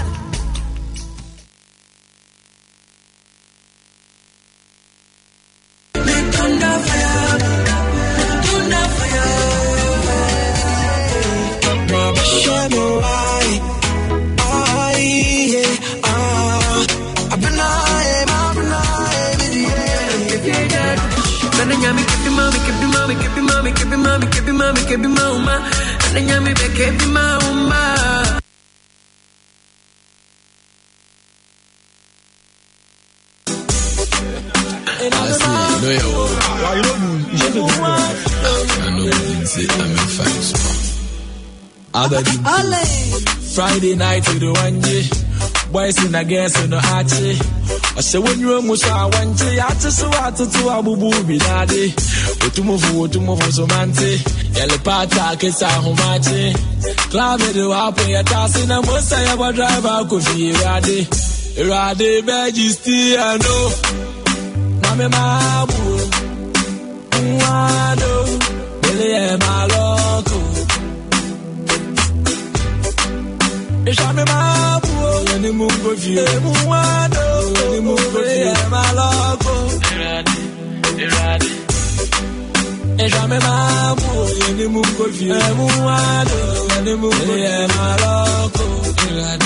[SPEAKER 7] Friday night to the one year. Boys in a guess in the archie. I say when you almost are one day, I just saw out to Abu Bubi Nadi. What to move, what to move, so mante. Yellow pata, kiss a homachi. Club it up in your task in a most I ever drive out could be ready. Rade Majesty, I know. Mame Mabu, Wado, Billy Maloko. Ishame Mabu, any move of you, Wado, any move of you, Maloko. Rade, Rade. Ishame Mabu, any move of you, Wado, any move of you, Maloko. Rade.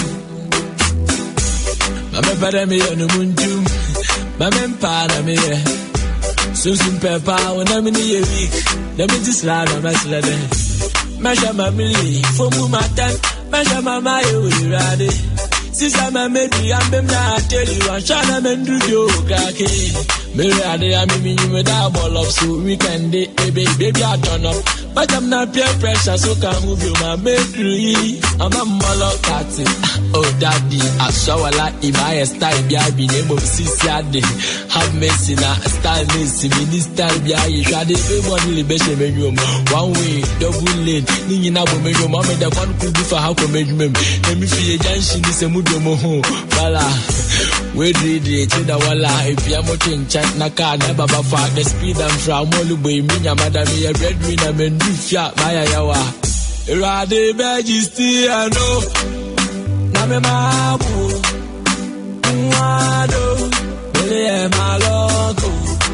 [SPEAKER 7] I'm better me on the moon too. My men pana me. So some pepper when I'm in a week. Let me just slide on my sled. Masha my milli, for my time. Masha my mayo, ready. Since I'm a maybe, I'm them now. Tell you, I'm trying to mend you, kaki. Maybe I mean, with our ball up so we can day, baby, baby, I turn up. But I'm not peer pressure, so can move you, my baby. I'm a molo catty. Oh, daddy, I saw a lot in my style, be I be able to see Saturday. Have mercy now, style mercy, me this style, be I shall be one liberation room. One way, double lane, Nina Bomero, Mamma, the one could be for how to make me. Let me feel a junction, this a mudomo. Bala, we did it, the walla, if you're moting, chat, Naka, never buffer the speed and from Molubu, Mina, Madame, a breadwinner, and do fiat, Maya Yawa. Rade Majesty, I know. Name Mabu, Wado, Billy Maloko.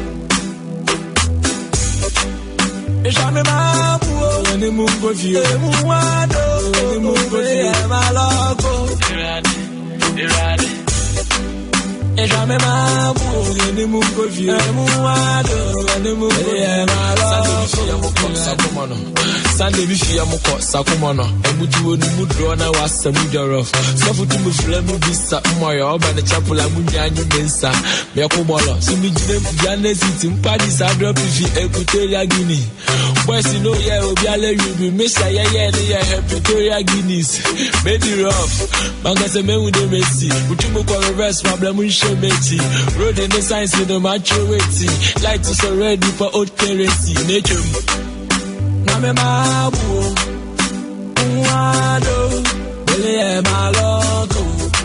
[SPEAKER 7] Ishame Mabu, any move of you, Wado, any move of you, Maloko. Irade, Irade. Ishame Mabu, any move of you, Wado, any move of you, Maloko. Sunday be fear mo ko sakomono ebutu onu mudro na wasa mudorof so futu mu flame bi sa moyo oba na chapel amunya anyu mensa me ko bolo so mi jine jane city mpadi sa drop fi Equatorial Guinea boys no yeah obi ale you be miss ya yeah yeah Equatorial Guineas made it rough manga se me wude mesi futu mu ko reverse problem nshe meti road in the science in the maturity like to so ready for old currency nature. Name Mabu, Wado, Billy Maloko.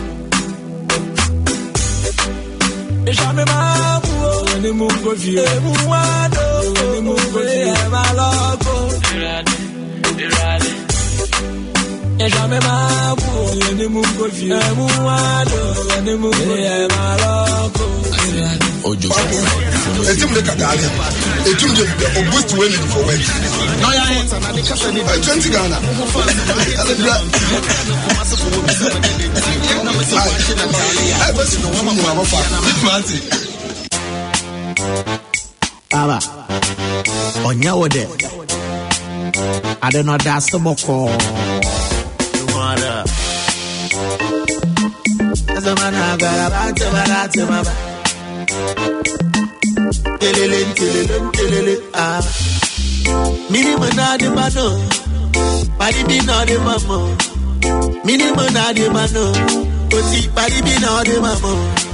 [SPEAKER 7] Ishame Mabu, any move of you, Wado, any move of you, Maloko. Irade, Irade. Ishame Mabu, any move of you, Wado, any move of you, Maloko. Ojo.
[SPEAKER 8] Etim de Katali. Etim de August winning for weight. No, I ain't. twenty Ghana. I was in the woman who have a
[SPEAKER 9] Baba, on your day. I don't know that's the boko. As a man, I got about to my Telele, telele, telele, ah. Minimum na de mano, pari bi na de mamo. Minimum na de mano, oti pari bi na de mamo.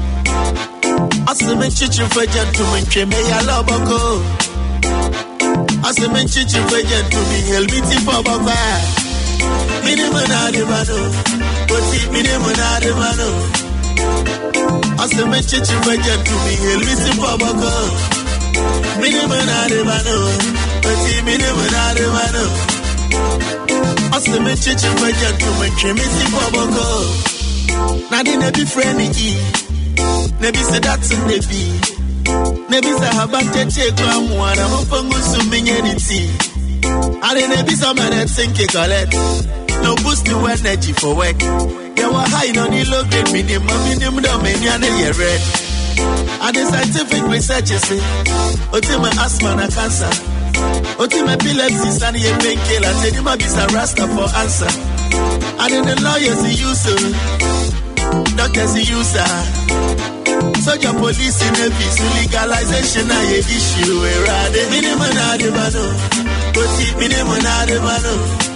[SPEAKER 9] Aseme chichi for gentlemen, cheme ya loboko. Aseme chichi for gentlemen, helmiti for baba. Minimum na de mano, oti minimum na de mano. Aseme chichi for gentlemen, helmiti for baba. Minimum na de mano, oti minimum na de mano. Aseme chichi for gentlemen, chemiti for baba. Na di ne bi friend e. Nebi se that's in nebi. Nebi se habate che kwa mwana mpongu suminyeniti. Ale nebi se mene tsinke collect. No boost the energy for work. You were high on the low grade minimum minimum do many and ye red. And the scientific research is say ultimate asthma and cancer. Ultimate epilepsy and ye painkiller. Say you might be a rasta for answer. And then the lawyers use it. Doctors use it. Soldier police in the peace legalization a issue where the minimum na de mano, oti minimum na de mano.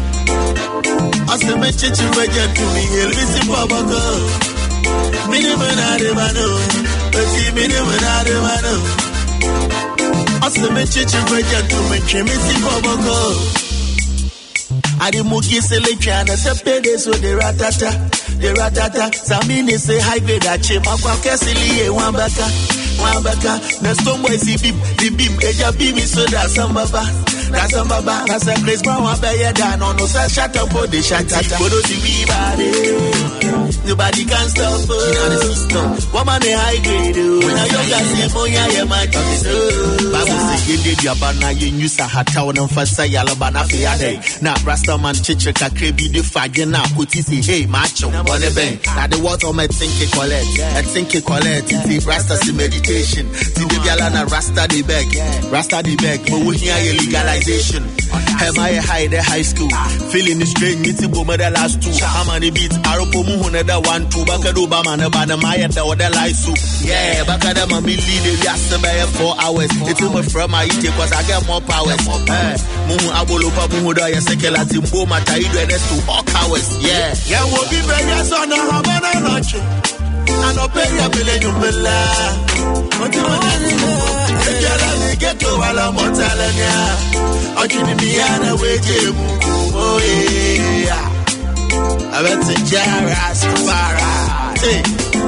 [SPEAKER 9] Aseme chichi budget to me, elvisi babako. Minimum na de mano, oti minimum na de mano. Aseme chichi budget to me, chemisi babako. Adi muki selection, a sepede so de ratata. the ratata. Samini say high grade ache. Makwa kesili e wambaka, wambaka. The stone boy see bim, the bim. Eja bim is so that sambaba. That's a baba, that's a Chris Brown, I bet you down on no such shut up for the shut up. For those who be bad, nobody can stop us. You know the system. Woman, they high grade. When I young, I say, Moya, you might have it. Babu say, you did your banana, you knew Sahata, and for say, Alabana, Fiade. Now, Rastaman, Chicha, Kakrabi, the fagin, now, put it, hey, macho, on the bank. Now, the water, I think you collect. I think you collect. It's Rasta's meditation. See the Galana, Rasta the bag. Rasta the bag. But we hear you legalize. Have I high the high school? Feeling the strain, it's a boomer the last two. How many beats? Aropo Muhuna, the one, two, Bakado Bama, Nabana Maya, the other light soup. Yeah, Bakada Mami lead the Yasabaya four hours. It's over from my eat because I get more powers. Mumu Abolopa Muhuda, Yasekela Timbo, Mataido, and that's two all cowards. Yeah, yeah, we'll be ready as on a Havana lunch. I don't pay a billion bella. What you want? Get to Walla Montalania. Oh, you need me on a way, Jim. Oh, yeah. I bet to Jaras Farah.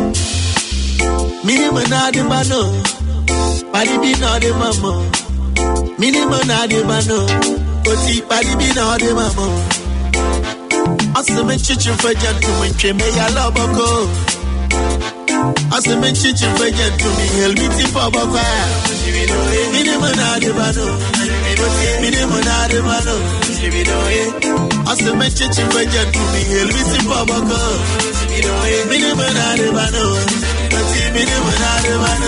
[SPEAKER 9] Minimum Nadi Mano. Paddy be not the mamma. Minimum Nadi Mano. Oti Paddy be not the mamma. Awesome chicken for gentlemen. Chimay, love a go. As a man chicken for gentlemen, he'll be tip of a fire. Minimum Adibano, minimum Adibano. As a man chicken for gentlemen, he'll be tip of a car. Minimum Adibano, minimum Adibano.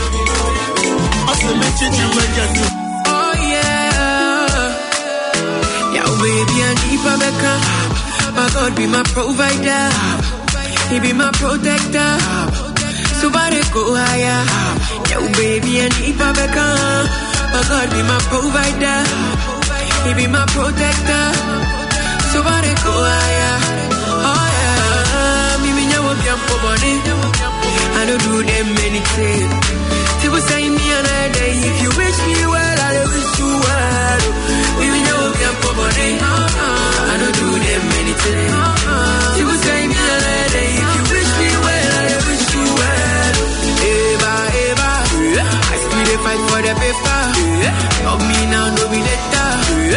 [SPEAKER 9] As a man chicken for gentlemen.
[SPEAKER 10] Oh, yeah. Yeah, baby, I need Babeka. My God be my provider. He be my protector. So I go higher. Yo, baby, I need Babeka. My God be my provider. He be my protector. So I go higher. Oh, yeah. Me, me, know I'm young for money. I don't do them anything. People say me another day. If you wish me well, I wish you well. Me, me, know I'm young for money. I don't do them anything. People say me another day. If you wish me well, I wish you well. Eva, Eva, I still dey fight for the paper. Love me now, no be later.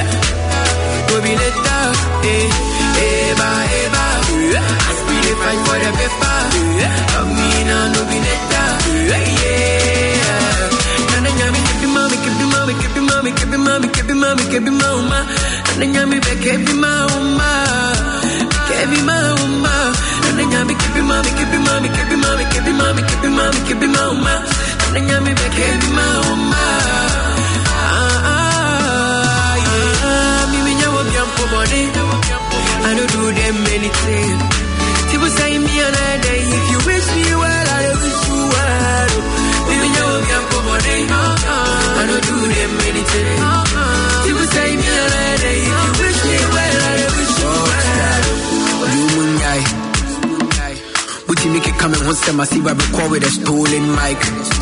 [SPEAKER 10] No be later. Eva, Eva, I still dey fight for the paper. Love me now, no be later. Yeah. Nana nyami kebi mami, kebi mami, kebi mami, kebi mami, kebi mami, kebi mama. Nana nyami be kebi mama, kebi mama. Nana nyami kebi mami, kebi mami, kebi mami, kebi mami, kebi mami, kebi mama. Nana nyami be kebi mama. Ah ah yeah. Me me nyawo biampo body. I don't do them anything. People say me another day. If you wish me well, I wish you well. Me me nyawo biampo body. I don't do them anything. People say me another day. If you wish me well, I wish you well. You munyai. Uti make it come and once time I see I record with a stolen mic.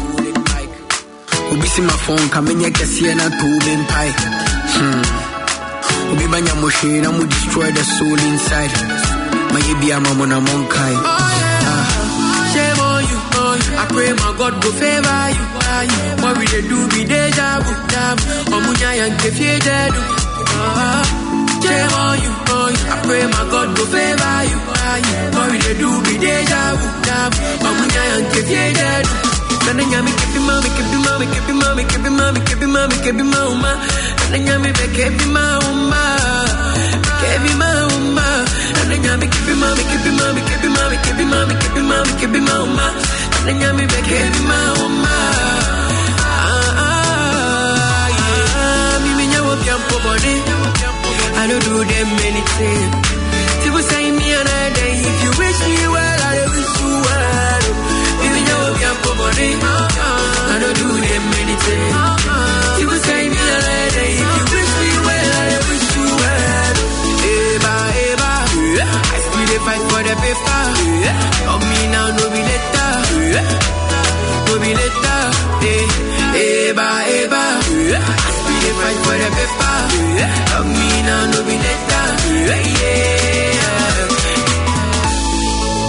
[SPEAKER 10] Ubi see my phone come and can see and I told him pie. Hmm. Ubi banya machine and we destroy the soul inside. My baby I'm on a monkai. Shame on you, on you. I pray my God go favor you. What we they do be deja vu. Omunya yang kefie dedu. Shame on you, on you. I pray my God go favor you. What we they do be deja vu. Omunya yang kefie dedu. Nana nyami kebi mami, kebi mami, kebi mami, kebi mami, kebi mami, kebi mama. Nana nyami be kebi mama, kebi mama. Nana nyami kebi mami, kebi mami, kebi mami, kebi mami, kebi mami, kebi mama. Nana nyami be kebi mama. Ah ah yeah. Me me nyawo biampo body. I don't do them anything. People say me another day. If you wish me well, I wish you well. Me me nyawo biampo body. I don't do them anything. People say me another day. If you wish me well, I wish you well. Eva, Eva, I still dey fight for the paper. Love me now, no be later. No be later. Eva, Eva, I still dey fight for the paper. Love me now, no be later. Yeah.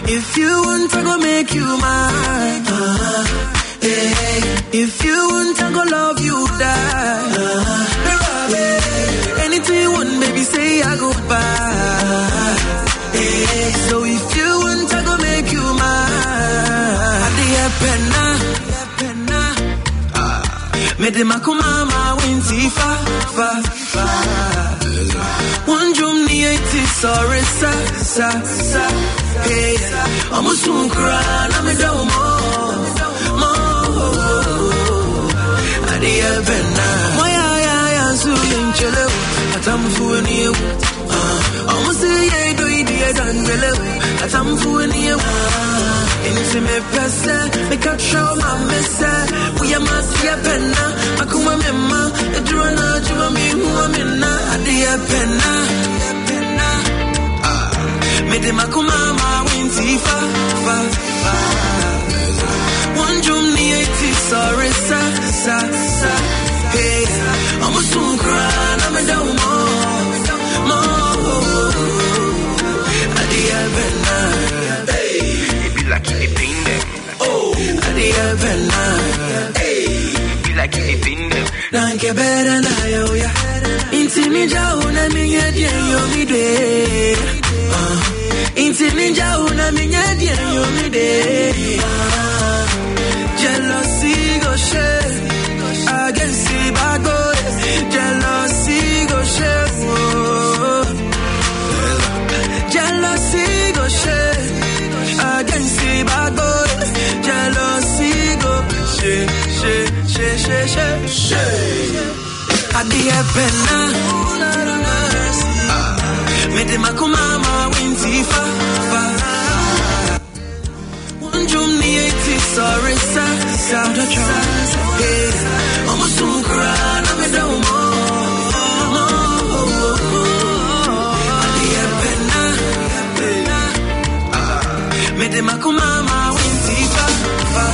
[SPEAKER 10] If you want, I go make you mine. Uh-huh. Hey. If you want, I go love you, die. Uh-huh. Hey. Anything you want, baby, say I go buy. Hey. So if you want, I go make you mine. Adia penna, penna. Me de makumama winti fa fa fa. One drum ni eti sorry sa sa sa. Hey, I'm a soon cry, I'm a domo mo. Adia penna. Moya ya ya zulin chelo. Atam fueni eu. I'm a say ye do idia dangelo. Atam fueni eu. Into me pesa, me cut show my messa. We are masia penna, akuma mema. Edrona juma me who am in na. Adia penna, penna. Me de makuma ma winti fa fa fa. One drum ni eti sorry sa sa sa. Hey, I'm a soon cry, I'm a domo mo. Adia penna.
[SPEAKER 11] Like it been them.
[SPEAKER 10] Oh, I did a penna.
[SPEAKER 11] Hey, be like it been them.
[SPEAKER 10] Nanke better na yo ya. Inti ninja una minya dien yo mi de. Inti ninja una minya dien yo mi de. Jealousy go share against the bad boys. Jealousy go share. Jealousy go share against the bad boys. Jealousy go share, share, share, share, share, share. Adia penna. Me de makumama winti fa fa. One drum ni eti sorry sa sa sa. Hey, I'm a soon cry, I'm a domo. Adia penna. Me de makumama winti fa fa.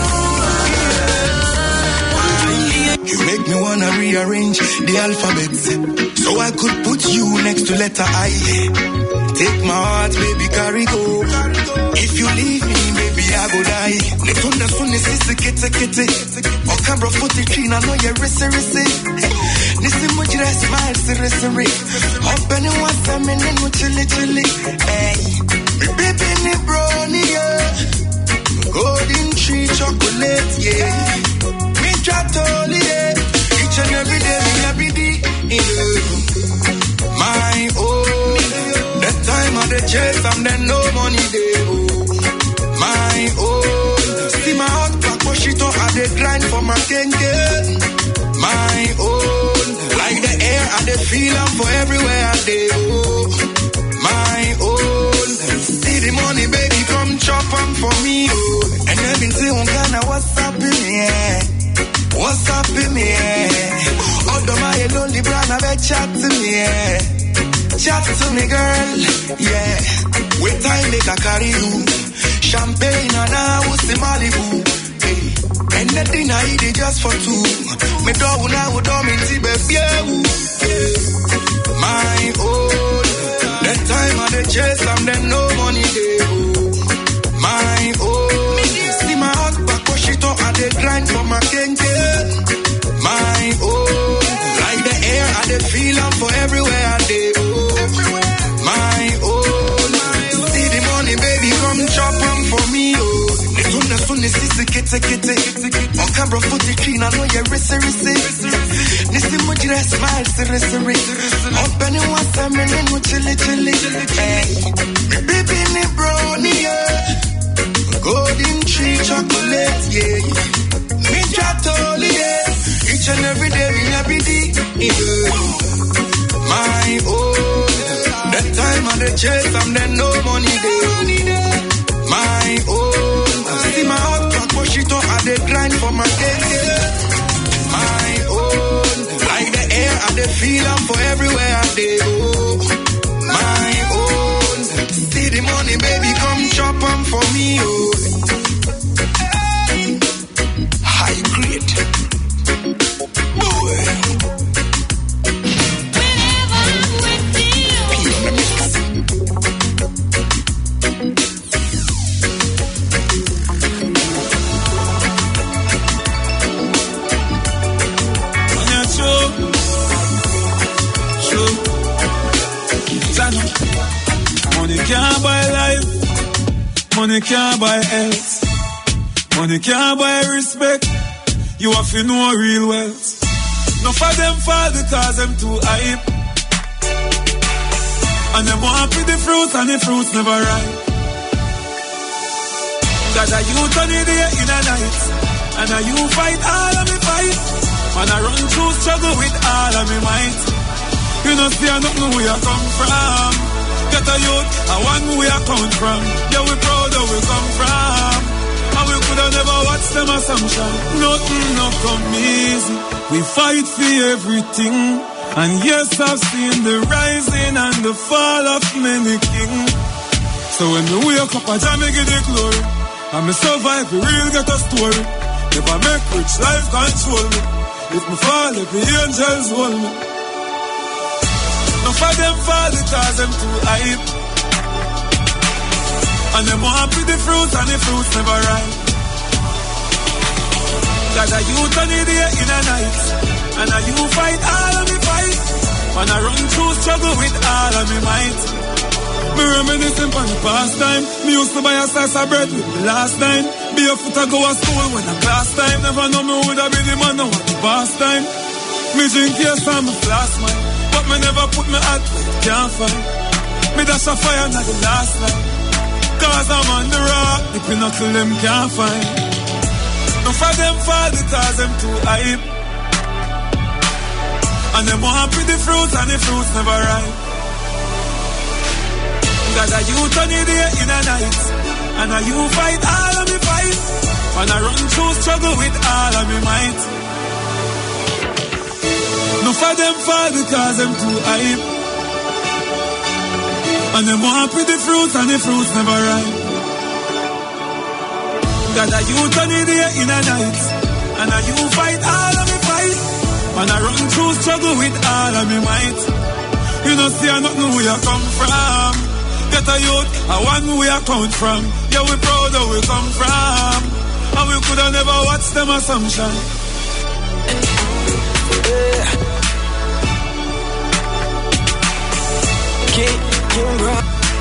[SPEAKER 12] You make me wanna rearrange the alphabet so I could put you next to letter I. Take my heart, baby, carry go. If you leave me, baby, I go die. Netunda sunni sisi kete kete. O kabra futi china no ye risi risi. Nisi mujira smile siri siri. Open it once a minute no chili chili. Hey, me baby ni brownie yeah. Golden tree chocolate yeah. Me tratoli yeah. Each and every day, me every day. Yeah. My own. That time of the chase and then no money they owe. My own. See my heart back, push it up at the grind for my kenge. My own. Like the air and the feel I'm for everywhere I they oh. My own. See the money, baby, come chop them for me. Oh. And I've been saying, Ghana, what's up in here? What's up in here? Although my lonely brother, I chat to me. Yeah. Chat to me, girl. Yeah. Wait time make I carry you. Champagne and I was in Malibu. Hey. And the dinner I eat it just for two. Me do now do me baby. My own. That time of the chase and then no money they owe. My own. See my heart back, push it up at the grind for my kenge. My own. Like the air and the feel I'm for everywhere I dey oh. My own. See the money, baby, come chop them for me oh. Netunda sunni sisi kete kete. On camera footy clean, I know you're risi risi. Nisi mujira smile siri siri. Open it once a minute no chili chili. Hey, me baby ni brownie yeah. Golden tree chocolate yeah. Me tratoli yeah. Each and every day, me every day yeah. My own. That time of the chase and then no money they. My own. See my heart back, push it up at the grind for my day yeah. My own. Like the air and the feel I'm for everywhere I dey oh. My own. See the money, baby, come chop them for me oh. High grade. Boy.
[SPEAKER 13] Money can't buy health. Money can't buy respect. You have to know real wealth. No for them fall because them too hype. And them want with the fruits and the fruits never ripe. That a youth on the day in a night. And a you fight all of me fight. And I run through struggle with all of me might. You know see I don't know where you come from. Get a youth, I want where you come from. Yeah, we proud of where we come from. And we could have never watched them assumption. Nothing no come easy. We fight for everything. And yes, I've seen the rising and the fall of many kings. So when we wake up, I jam me give the glory. And me survive, we real get a story. If I make rich, life control me. If me fall, if the angels hold me. No for them fall because them too hype. And them want with the fruits and the fruits never ripe. Got a youth on the day in a night. And a you fight all of me fight. And I run through struggle with all of me might. Me reminiscing from the past time. Me used to buy a slice of bread with the last time. Be a foot to go to school when I class time. Never know me would have been the man now at the past time. Me drink yes and me flask man. But me never put me at where you can't find. Me dash a fire not the last line. Cause I'm on the rock. The pinnacle them can't find. No for them fall because them too hype. And them want with the fruits and the fruits never ripe. Got a youth on the day in a night. And a you fight all of me fight. And I run through struggle with all of me might. No for them fall because them too hype. And them want with the fruits and the fruits never ripe. Got a youth on the day in a night. And a you fight all of me fight. And I run through struggle with all of me might. You know see I don't know where you come from. Get a youth, I want where you come from. Yeah, we proud of where we come from. And we could have never watched them assumption. Yeah.
[SPEAKER 10] King, King Bro.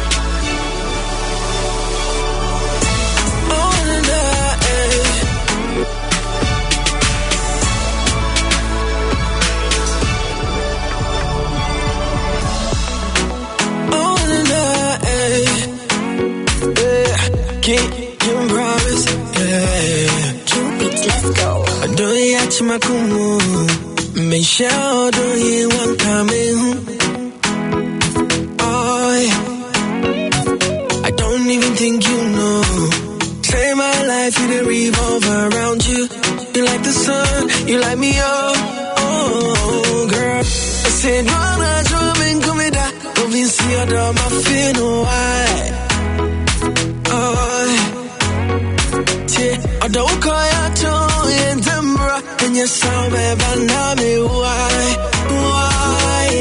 [SPEAKER 10] King Promise, yeah. King Beats, let's go. Do you watch my kumu? Make sure do you want coming? Oh, yeah. I don't even think you know. Say my life, you didn't revolve around you. You like the sun, you like me, oh, oh, girl. I said, wanna jump in, come in, don't be see your dog, my feel no why. I don't call you to in Denver, and you're so bad, but now me why, why?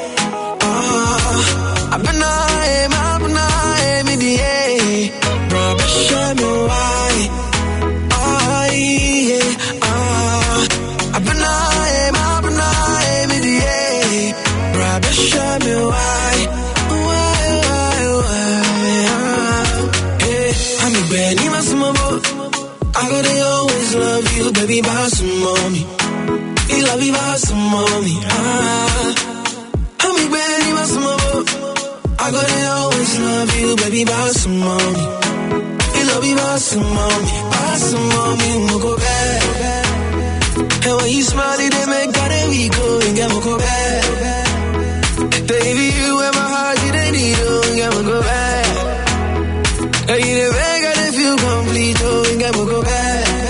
[SPEAKER 10] Oh, I've been I'm, I've been I'm in the air, bro, but show me why. Oh, yeah, oh, I've been I'm, I've been I'm in the air, bro, but show me why. Why, why, why? Hey, I'm a bad, you must move. I gotta always love you, baby, by some mommy. You love me by some mommy. Ah, I'm a baby, by some mommy. I gotta always love you, baby, by some mommy. You love me by some mommy, by some mommy, we'll go back. And when you smile, they make that we go and get go back. Baby, you in my heart, you didn't need to get go back. And you the beg, I didn't feel complete, oh, and get go back.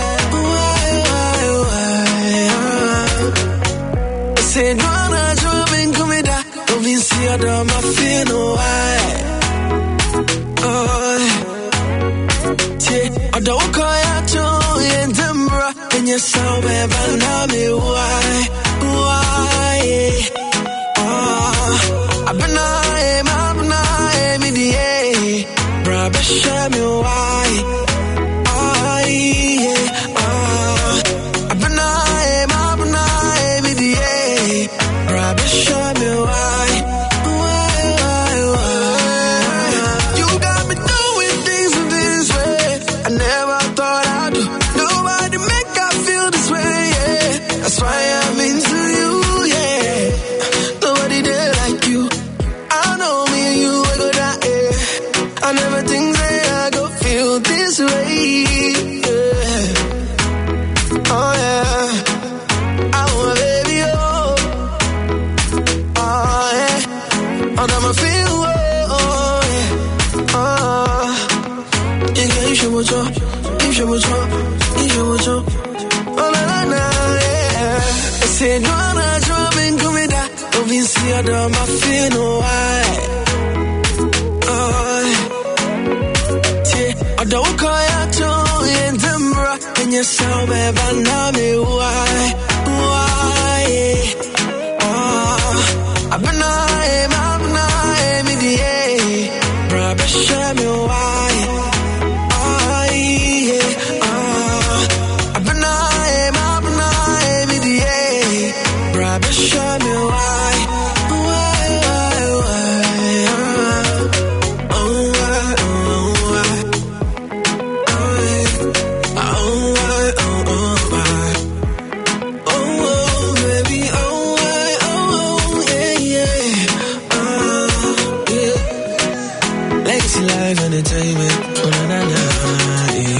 [SPEAKER 10] Say no, no, no, been coming down. Don't be see I don't feel no why. Oh, yeah. I don't call you to in Denver, and you're so bad, but now me why, why? Oh, I've been I'm, I've been I'm in the air, bro, but show me why. Oh, yeah. Oh, I've been I'm, I've been I'm in the air. Show me why, why, why, why? You got me doing things, things think that I go feel this way. Yeah. Oh yeah, I want baby oh, oh yeah, I'm gonna feel oh yeah, oh yeah, you should watch out, you should watch out, you should watch out, oh na na na yeah. I said no na drop and come da, don't be see I don't my feel no why. Don't call you to in the mirror and you show me but now me why why oh I've been I'm I've been I'm in the air brother show me why oh yeah oh I've been I'm I've been I'm in the air brother show me why why why why oh why oh why Live entertainment. Oh, na, na, na, yeah.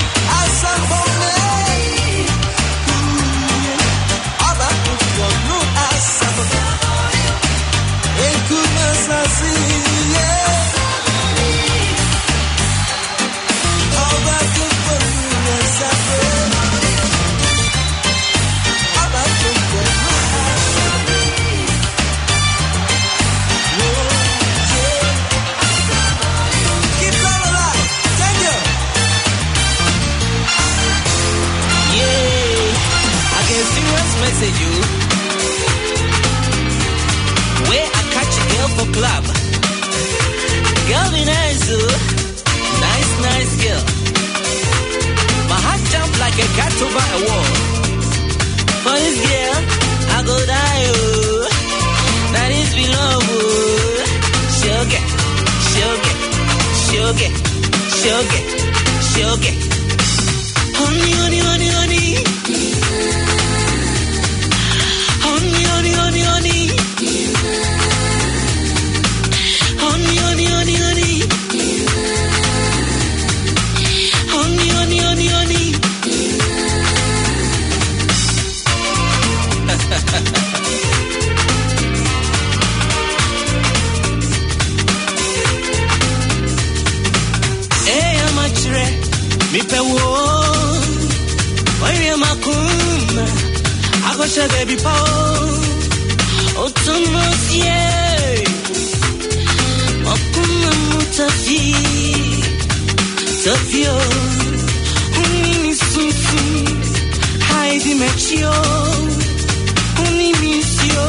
[SPEAKER 3] Look
[SPEAKER 14] serious message, you. Where I catch a girl for club. Girl be nice, oh. Nice, nice girl. My heart jump like a cat over a wall. For this girl, I go die, oh. That is below, oh. She'll get, she'll get, she'll get, she'll get, she'll get. Honey, honey, honey, honey. Honey, honey, honey, honey. Honey, honey, honey, honey. Honey, honey, honey, honey. Hey, I'm a tre, me pe wo. Why am I come? I go share baby pow. Oh, Thomas, yeah. Makuma mutafi, tafio. Unini sufi, haidi mechio. Unini sio,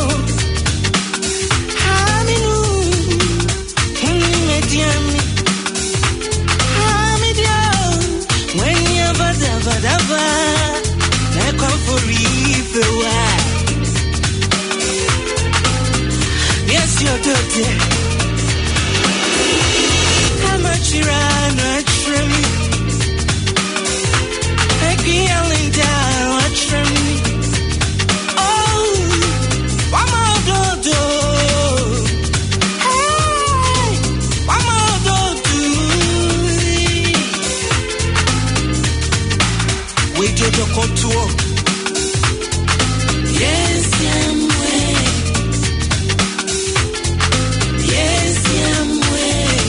[SPEAKER 14] haminu. Unini mediami, hamidio. When you bada bada ba, na come for river. Yes, you're dirty. How much you run, I trim me. I get yelling down, I trim me. Oh, one more do do. Hey, one more do do. We do the contour. Yes, I'm way. Yes, I'm way.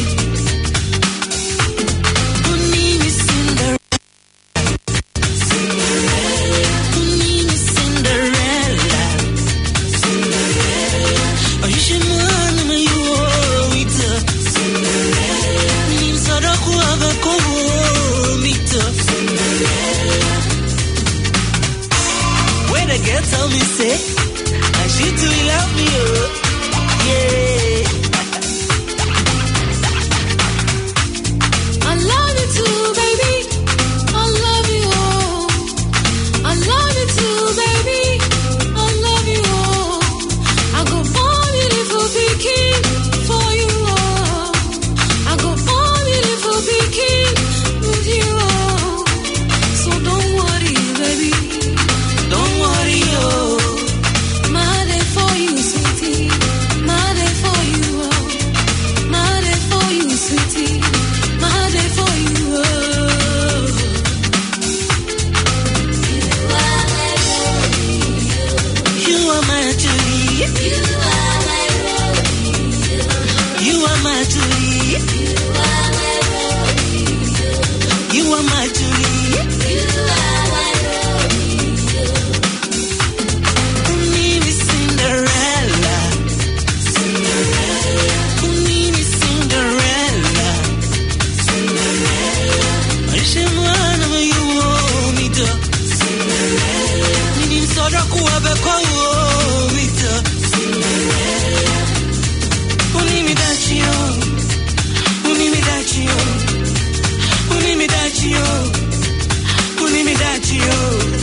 [SPEAKER 14] Unini Cinderella. Cinderella. Unini Cinderella. Cinderella. Oh, you should know me, you owe me to. Cinderella. Nim Sadaku Abako, me to. Cinderella. When the girl tell me, say, and she too love me, oh, yeah.
[SPEAKER 6] I love you too, baby. I love you all. I love you too, baby. I love you all. I go born beautiful picking for you all. I go born beautiful picking with you all. So don't worry, baby. Don't worry, oh. My day for you, sweetie. My day for you, oh. My day for you, sweetie. My day for you, oh.
[SPEAKER 14] You are my Julie. You are my Julie. You are my Julie. Unini Cinderella. Unini Cinderella. I should want to you owe me to. Nini Sadaku Abako, me to. Unimi Dachio. Unimi Dachio. Unimi Dachio. Unimi Dachio.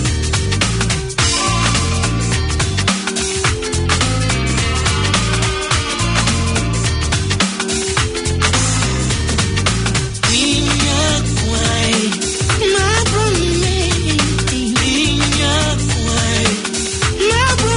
[SPEAKER 14] Niña kwai, my brome. Niña kwai, my brome.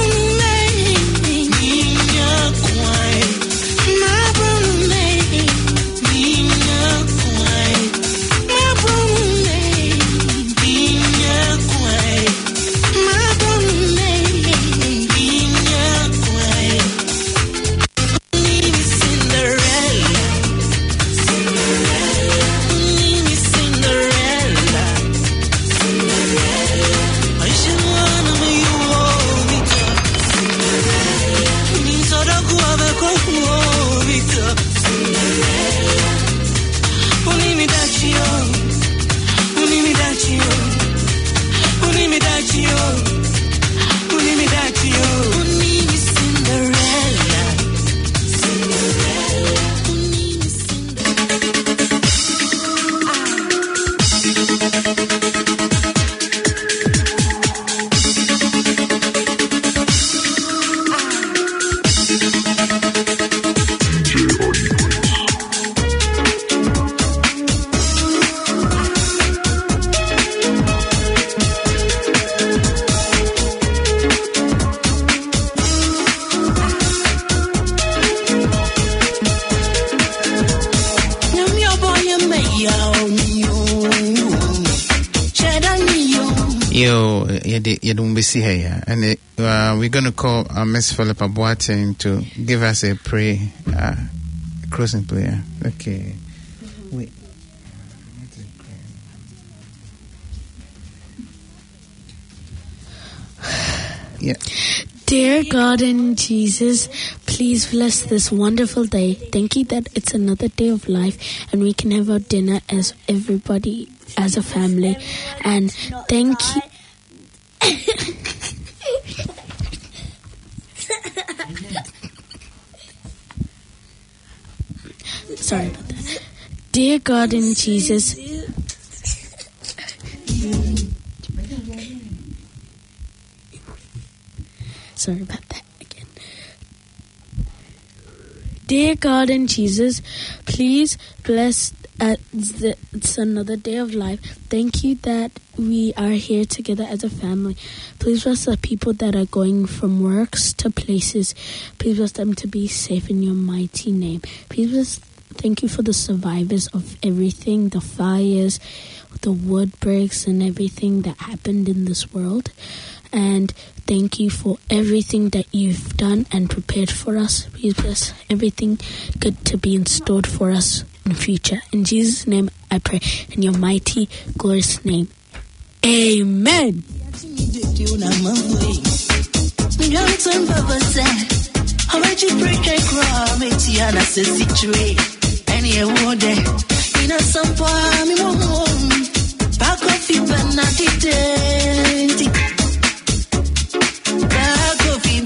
[SPEAKER 4] yede yede umbesi here, and uh, we're going to call uh, Miss Philippa Boateng to give us a pray uh, closing prayer. Okay. Wait. Yeah.
[SPEAKER 15] Dear God and Jesus, please bless this wonderful day. Thank you that it's another day of life and we can have our dinner as everybody, as a family. And thank you. Sorry about that. Dear God and Jesus, sorry about that again. Dear God and Jesus, please bless uh, the, it's another day of life. Thank you that we are here together as a family. Please bless the people that are going from works to places. Please bless them to be safe in your mighty name. Please bless, thank you for the survivors of everything, the fires, the wood breaks, and everything that happened in this world. And thank you for everything that you've done and prepared for us. Please bless everything good to be installed for us in the future. In Jesus' name I pray, in your mighty, glorious name. Amen.
[SPEAKER 6] Back off you, but not it.